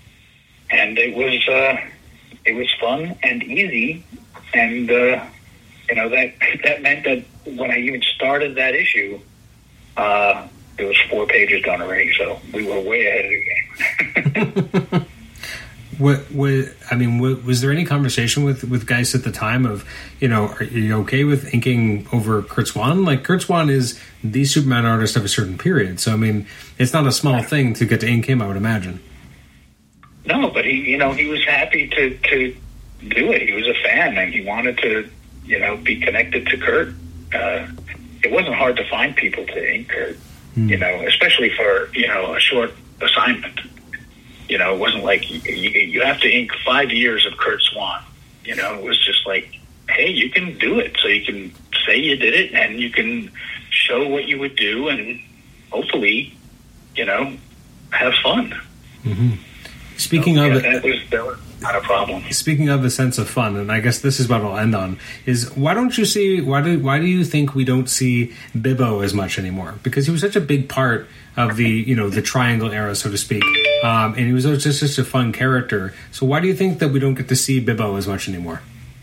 and it was uh, it was fun and easy, and uh, you know that that meant that when I even started that issue, uh, there was four pages done already, so we were way ahead of the game. What, what, I mean, what, was there any conversation with, with guys at the time of, you know, are you okay with inking over Kurt Swan? Like, Kurt Swan is the Superman artist of a certain period. So, I mean, it's not a small thing to get to ink him, I would imagine. No, but he, you know, he was happy to, to do it. He was a fan, and he wanted to, you know, be connected to Kurt. Uh, it wasn't hard to find people to ink Kurt, mm. you know, especially for, you know, a short assignment. You know, it wasn't like you, you have to ink five years of Kurt Swan. You know, it was just like, hey, you can do it. So you can say you did it, and you can show what you would do, and hopefully, you know, have fun. Mm-hmm. Speaking so, of yeah, it, that was, that was not a problem. Speaking of the sense of fun, and I guess this is what I'll end on, is why don't you see, why do why do you think we don't see Bibbo as much anymore? Because he was such a big part of the, you know, the Triangle era, so to speak, um, and he was just such a fun character. So why do you think that we don't get to see Bibbo as much anymore?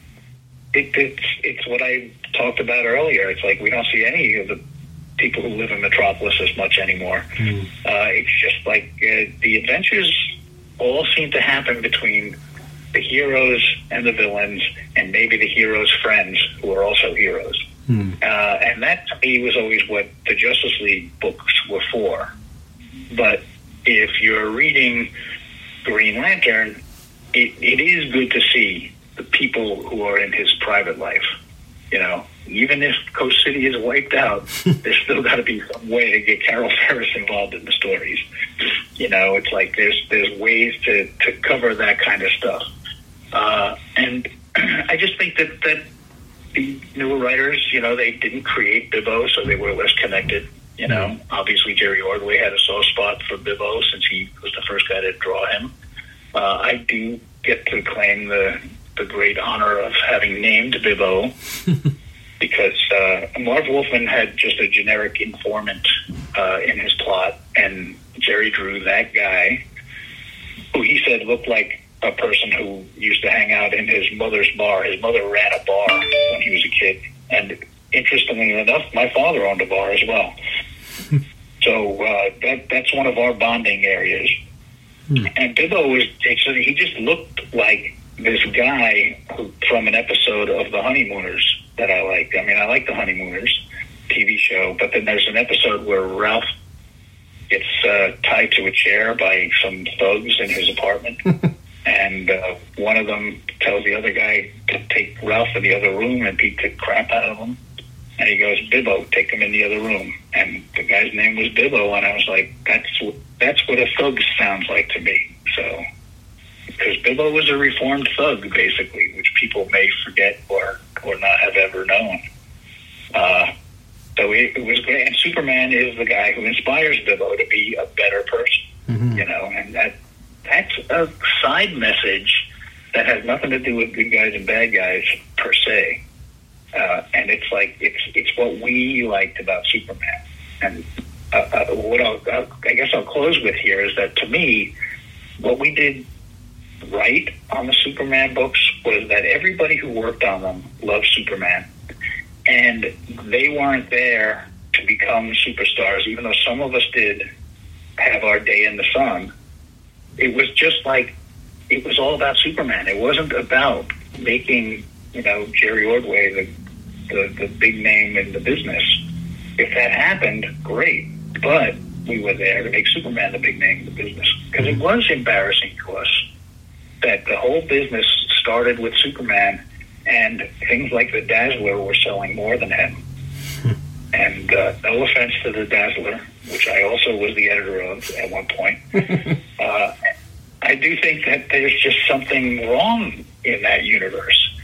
It, it's it's what I talked about earlier. It's like we don't see any of the people who live in Metropolis as much anymore. Mm. Uh, it's just like uh, the adventures all seem to happen between the heroes and the villains, and maybe the heroes' friends who are also heroes. Hmm. Uh, and that, to me, was always what the Justice League books were for. But if you're reading Green Lantern, it, it is good to see the people who are in his private life. You know, even if Coast City is wiped out, there's still got to be some way to get Carol Ferris involved in the stories. You know, it's like there's there's ways to, to cover that kind of stuff. Uh, and I just think that, that the newer writers, you know, they didn't create Bibbo, so they were less connected. You know, mm-hmm. Obviously Jerry Ordway had a soft spot for Bibbo since he was the first guy to draw him. Uh, I do get to claim the the great honor of having named Bibbo because uh, Marv Wolfman had just a generic informant uh, in his plot, and Jerry drew that guy who he said looked like a person who used to hang out in his mother's bar. His mother ran a bar when he was a kid, and interestingly enough, my father owned a bar as well. So uh, that that's one of our bonding areas. Hmm. And Bibbo was, he just looked like this guy who, from an episode of The Honeymooners that I liked. I mean, I like The Honeymooners T V show, but then there's an episode where Ralph gets uh, tied to a chair by some thugs in his apartment, and uh, one of them tells the other guy to take Ralph in the other room and beat the crap out of him. And he goes, Bibbo, take him in the other room. And the guy's name was Bibbo, and I was like, that's what, that's what a thug sounds like to me. So, because Bibbo was a reformed thug, basically, which people may forget or, or not have ever known. Uh, so it, it was great. And Superman is the guy who inspires Bibbo to be a better person, mm-hmm. you know, and that that's a side message that has nothing to do with good guys and bad guys, per se. Uh, and it's like it's it's what we liked about Superman. And uh, uh, what I'll, I'll, I guess I'll close with here is that, to me, what we did right on the Superman books was that everybody who worked on them loved Superman, and they weren't there to become superstars, even though some of us did have our day in the sun. It was just like, it was all about Superman. It wasn't about making, you know, Jerry Ordway the, the the big name in the business. If that happened, great. But we were there to make Superman the big name in the business. Because it was embarrassing to us that the whole business started with Superman, and things like the Dazzler were selling more than him. And uh, no offense to the Dazzler, which I also was the editor of at one point. uh, I do think that there's just something wrong in that universe.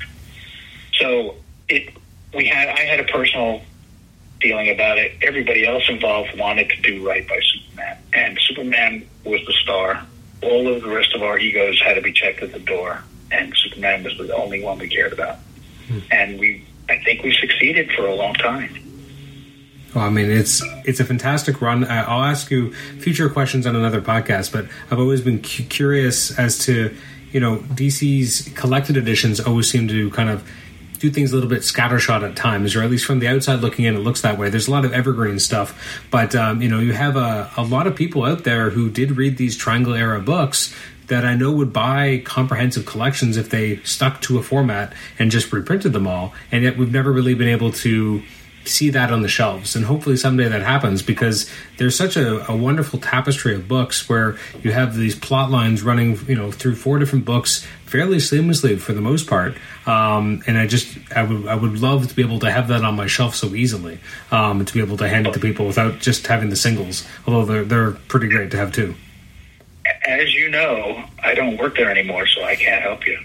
So it, we had, I had a personal feeling about it. Everybody else involved wanted to do right by Superman, and Superman was the star. All of the rest of our egos had to be checked at the door, and Superman was the only one we cared about. Hmm. And we, I think we succeeded for a long time. Well, I mean, it's it's a fantastic run. I'll ask you future questions on another podcast, but I've always been cu- curious as to, you know, D C's collected editions always seem to kind of do things a little bit scattershot at times, or at least from the outside looking in, it looks that way. There's a lot of evergreen stuff, but, um, you know, you have a, a lot of people out there who did read these Triangle era books that I know would buy comprehensive collections if they stuck to a format and just reprinted them all, and yet we've never really been able to see that on the shelves, and hopefully someday that happens, because there's such a, a wonderful tapestry of books where you have these plot lines running, you know, through four different books fairly seamlessly for the most part. Um, and I just, I would, I would love to be able to have that on my shelf so easily, um, and to be able to hand it to people without just having the singles, although they're, they're pretty great to have too. As you know, I don't work there anymore, so I can't help you.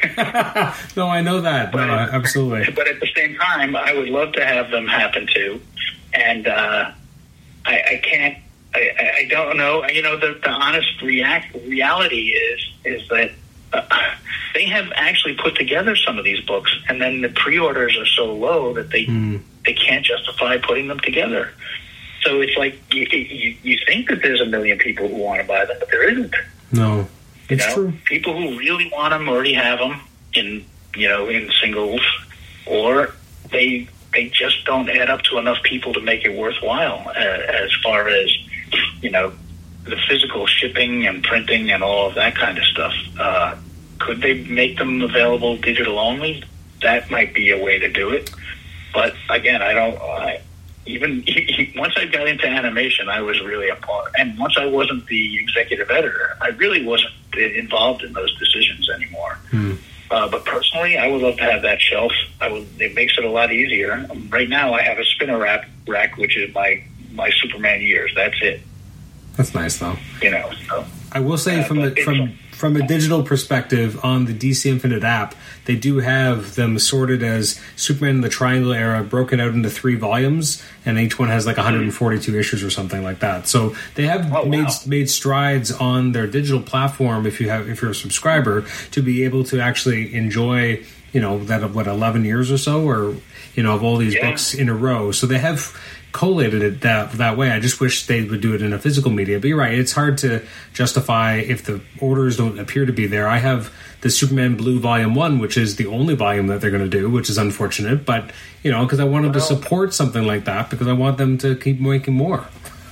No, I know that. But, no, absolutely. But at the same time, I would love to have them happen too. And uh, I, I can't, I, I don't know. You know, the, the honest react, reality is, is that uh, they have actually put together some of these books, and then the pre-orders are so low that they mm. they can't justify putting them together. So it's like you, you, you think that there's a million people who want to buy them, but there isn't. No, it's you know, true. People who really want them already have them in, you know, in singles, or they they just don't add up to enough people to make it worthwhile. Uh, as far as, you know, the physical shipping and printing and all of that kind of stuff. Uh, could they make them available digital only? That might be a way to do it. But again, I don't. I, Even once I got into animation, I was really a part. And once I wasn't the executive editor, I really wasn't involved in those decisions anymore. Hmm. Uh, but personally, I would love to have that shelf. I would. It makes it a lot easier. Um, right now, I have a spinner rack, rack, which is my my Superman years. That's it. That's nice, though. You know. So, I will say, uh, from the from. From a digital perspective, on the D C Infinite app, they do have them sorted as Superman in the Triangle era, broken out into three volumes, and each one has like one hundred forty-two issues or something like that. So they have oh, made wow. made strides on their digital platform. If you have, if you're a subscriber, to be able to actually enjoy, you know, that what eleven years or so, or you know, of all these yeah. books in a row. So they have collated it that that way. I just wish they would do it in a physical media. But you're right, it's hard to justify if the orders don't appear to be there. I have the Superman Blue Volume one, which is the only volume that they're going to do, which is unfortunate. But, you know, because I wanted well, to support something like that, because I want them to keep making more.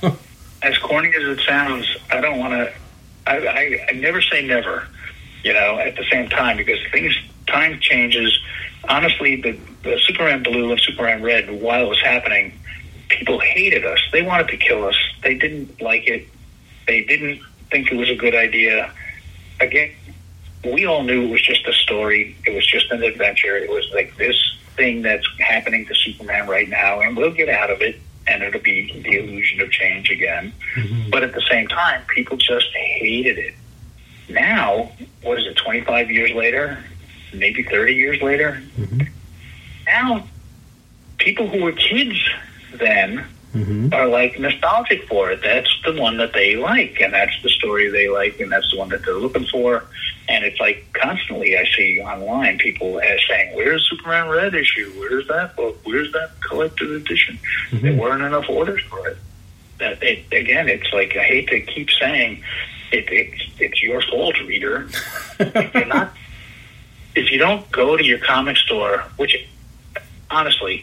As corny as it sounds, I don't want to... I, I, I never say never, you know, at the same time, because things... Time changes. Honestly, the, the Superman Blue and Superman Red, while it was happening, people hated us. They wanted to kill us. They didn't like it. They didn't think it was a good idea. Again, we all knew it was just a story. It was just an adventure. It was like this thing that's happening to Superman right now, and we'll get out of it, and it'll be the illusion of change again. Mm-hmm. But at the same time, people just hated it. Now, what is it, twenty-five years later? Maybe thirty years later? Mm-hmm. Now, people who were kids then mm-hmm. are like nostalgic for it. That's the one that they like, and that's the story they like, and that's the one that they're looking for. And it's like constantly I see online people as saying, where's Superman Red issue? Where's that book? Where's that collector's edition? Mm-hmm. There weren't enough orders for it. That it, again, it's like, I hate to keep saying it, it's, it's your fault, reader. If you're not, if you don't go to your comic store, which honestly,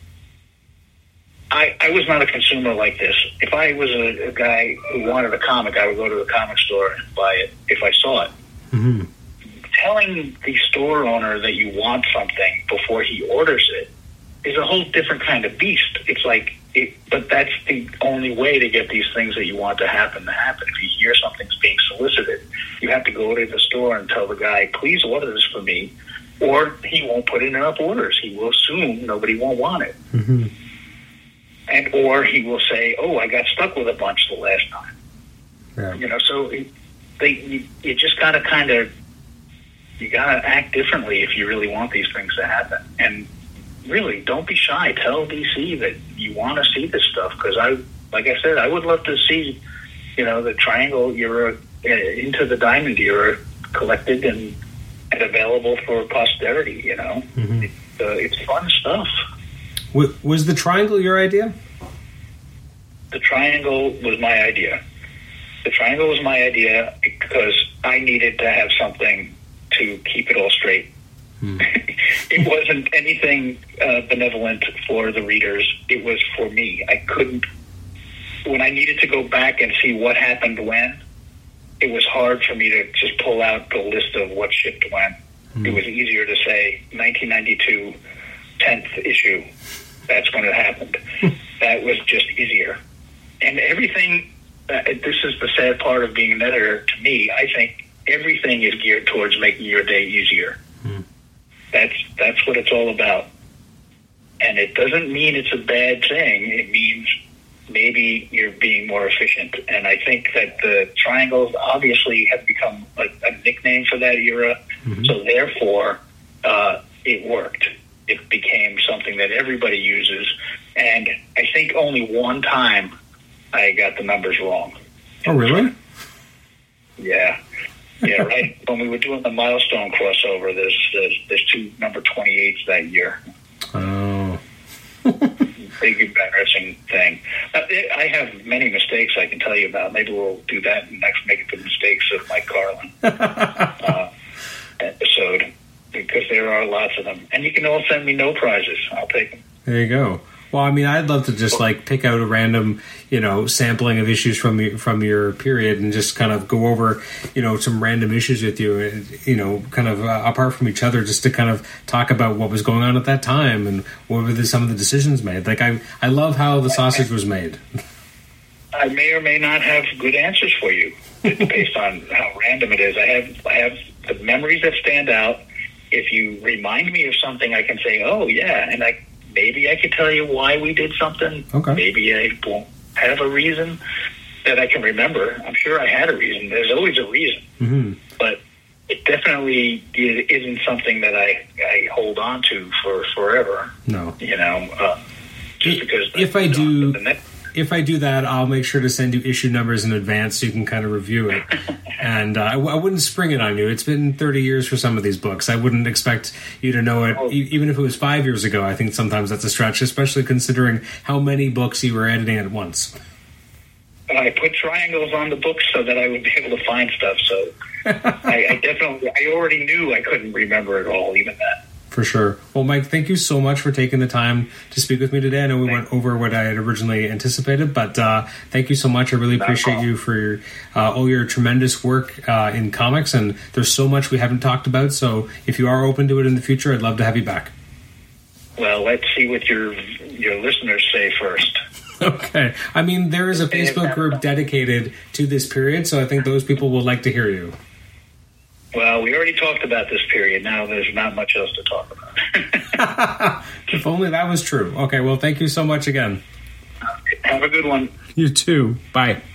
I, I was not a consumer like this. If I was a, a guy who wanted a comic, I would go to the comic store and buy it if I saw it. Mm-hmm. Telling the store owner that you want something before he orders it is a whole different kind of beast. It's like, it, but that's the only way to get these things that you want to happen to happen. If you hear something's being solicited, you have to go to the store and tell the guy, please order this for me, or he won't put in enough orders. He will assume nobody won't want it. Mm-hmm. And or he will say, oh, I got stuck with a bunch the last time. Yeah. You know, so it, they you, you just got to kind of you got to act differently if you really want these things to happen. And really, don't be shy. Tell D C that you want to see this stuff, because I, like I said, I would love to see, you know, the Triangle era uh, into the Diamond era collected and, and available for posterity. You know, mm-hmm. it, uh, it's fun stuff. W- was the Triangle your idea? The Triangle was my idea. The Triangle was my idea because I needed to have something to keep it all straight. Hmm. It wasn't anything uh, benevolent for the readers. It was for me. I couldn't, when I needed to go back and see what happened when, it was hard for me to just pull out the list of what shipped when. Hmm. It was easier to say nineteen ninety-two, tenth issue, that's when it happened. That was just easier. And everything, uh, this is the sad part of being an editor to me, I think everything is geared towards making your day easier. Hmm. That's that's what it's all about. And it doesn't mean it's a bad thing. It means maybe you're being more efficient. And I think that the Triangles obviously have become a, a nickname for that era. Mm-hmm. So therefore, uh, it worked. It became something that everybody uses. And I think only one time I got the numbers wrong. Oh, really? Yeah. Yeah, right. When we were doing the Milestone crossover, there's there's, there's two number twenty-eights that year. Oh. Big embarrassing thing. I have many mistakes I can tell you about. Maybe we'll do that in the next Make the Mistakes of Mike Carlin uh, episode, because there are lots of them. And you can all send me no prizes. I'll take them. There you go. Well, I mean, I'd love to just like pick out a random, you know, sampling of issues from your, from your period and just kind of go over, you know, some random issues with you, and, you know, kind of uh, apart from each other, just to kind of talk about what was going on at that time and what were the, some of the decisions made. Like, I, I love how the sausage was made. I may or may not have good answers for you based on how random it is. I have, I have the memories that stand out. If you remind me of something, I can say, oh, yeah, and I maybe I could tell you why we did something. Okay. Maybe I won't have a reason that I can remember. I'm sure I had a reason. There's always a reason. Mm-hmm. But it definitely isn't something that I, I hold on to for forever. No. You know, uh, just because... If I do... If I do that, I'll make sure to send you issue numbers in advance so you can kind of review it. And uh, I, w- I wouldn't spring it on you. It's been thirty years for some of these books. I wouldn't expect you to know it, oh. e- even if it was five years ago. I think sometimes that's a stretch, especially considering how many books you were editing at once. I put triangles on the books so that I would be able to find stuff. So I, I definitely, I already knew I couldn't remember it all, even that. For sure. Well, Mike, thank you so much for taking the time to speak with me today. I know we Thanks. went over what I had originally anticipated, but uh, thank you so much. I really appreciate you for your, uh, all your tremendous work uh, in comics, and there's so much we haven't talked about, so if you are open to it in the future, I'd love to have you back. Well, let's see what your your listeners say first. Okay. I mean, there is a Facebook group dedicated to this period, so I think those people will like to hear you. Well, we already talked about this period. Now there's not much else to talk about. If only that was true. Okay, well, thank you so much again. Have a good one. You too. Bye.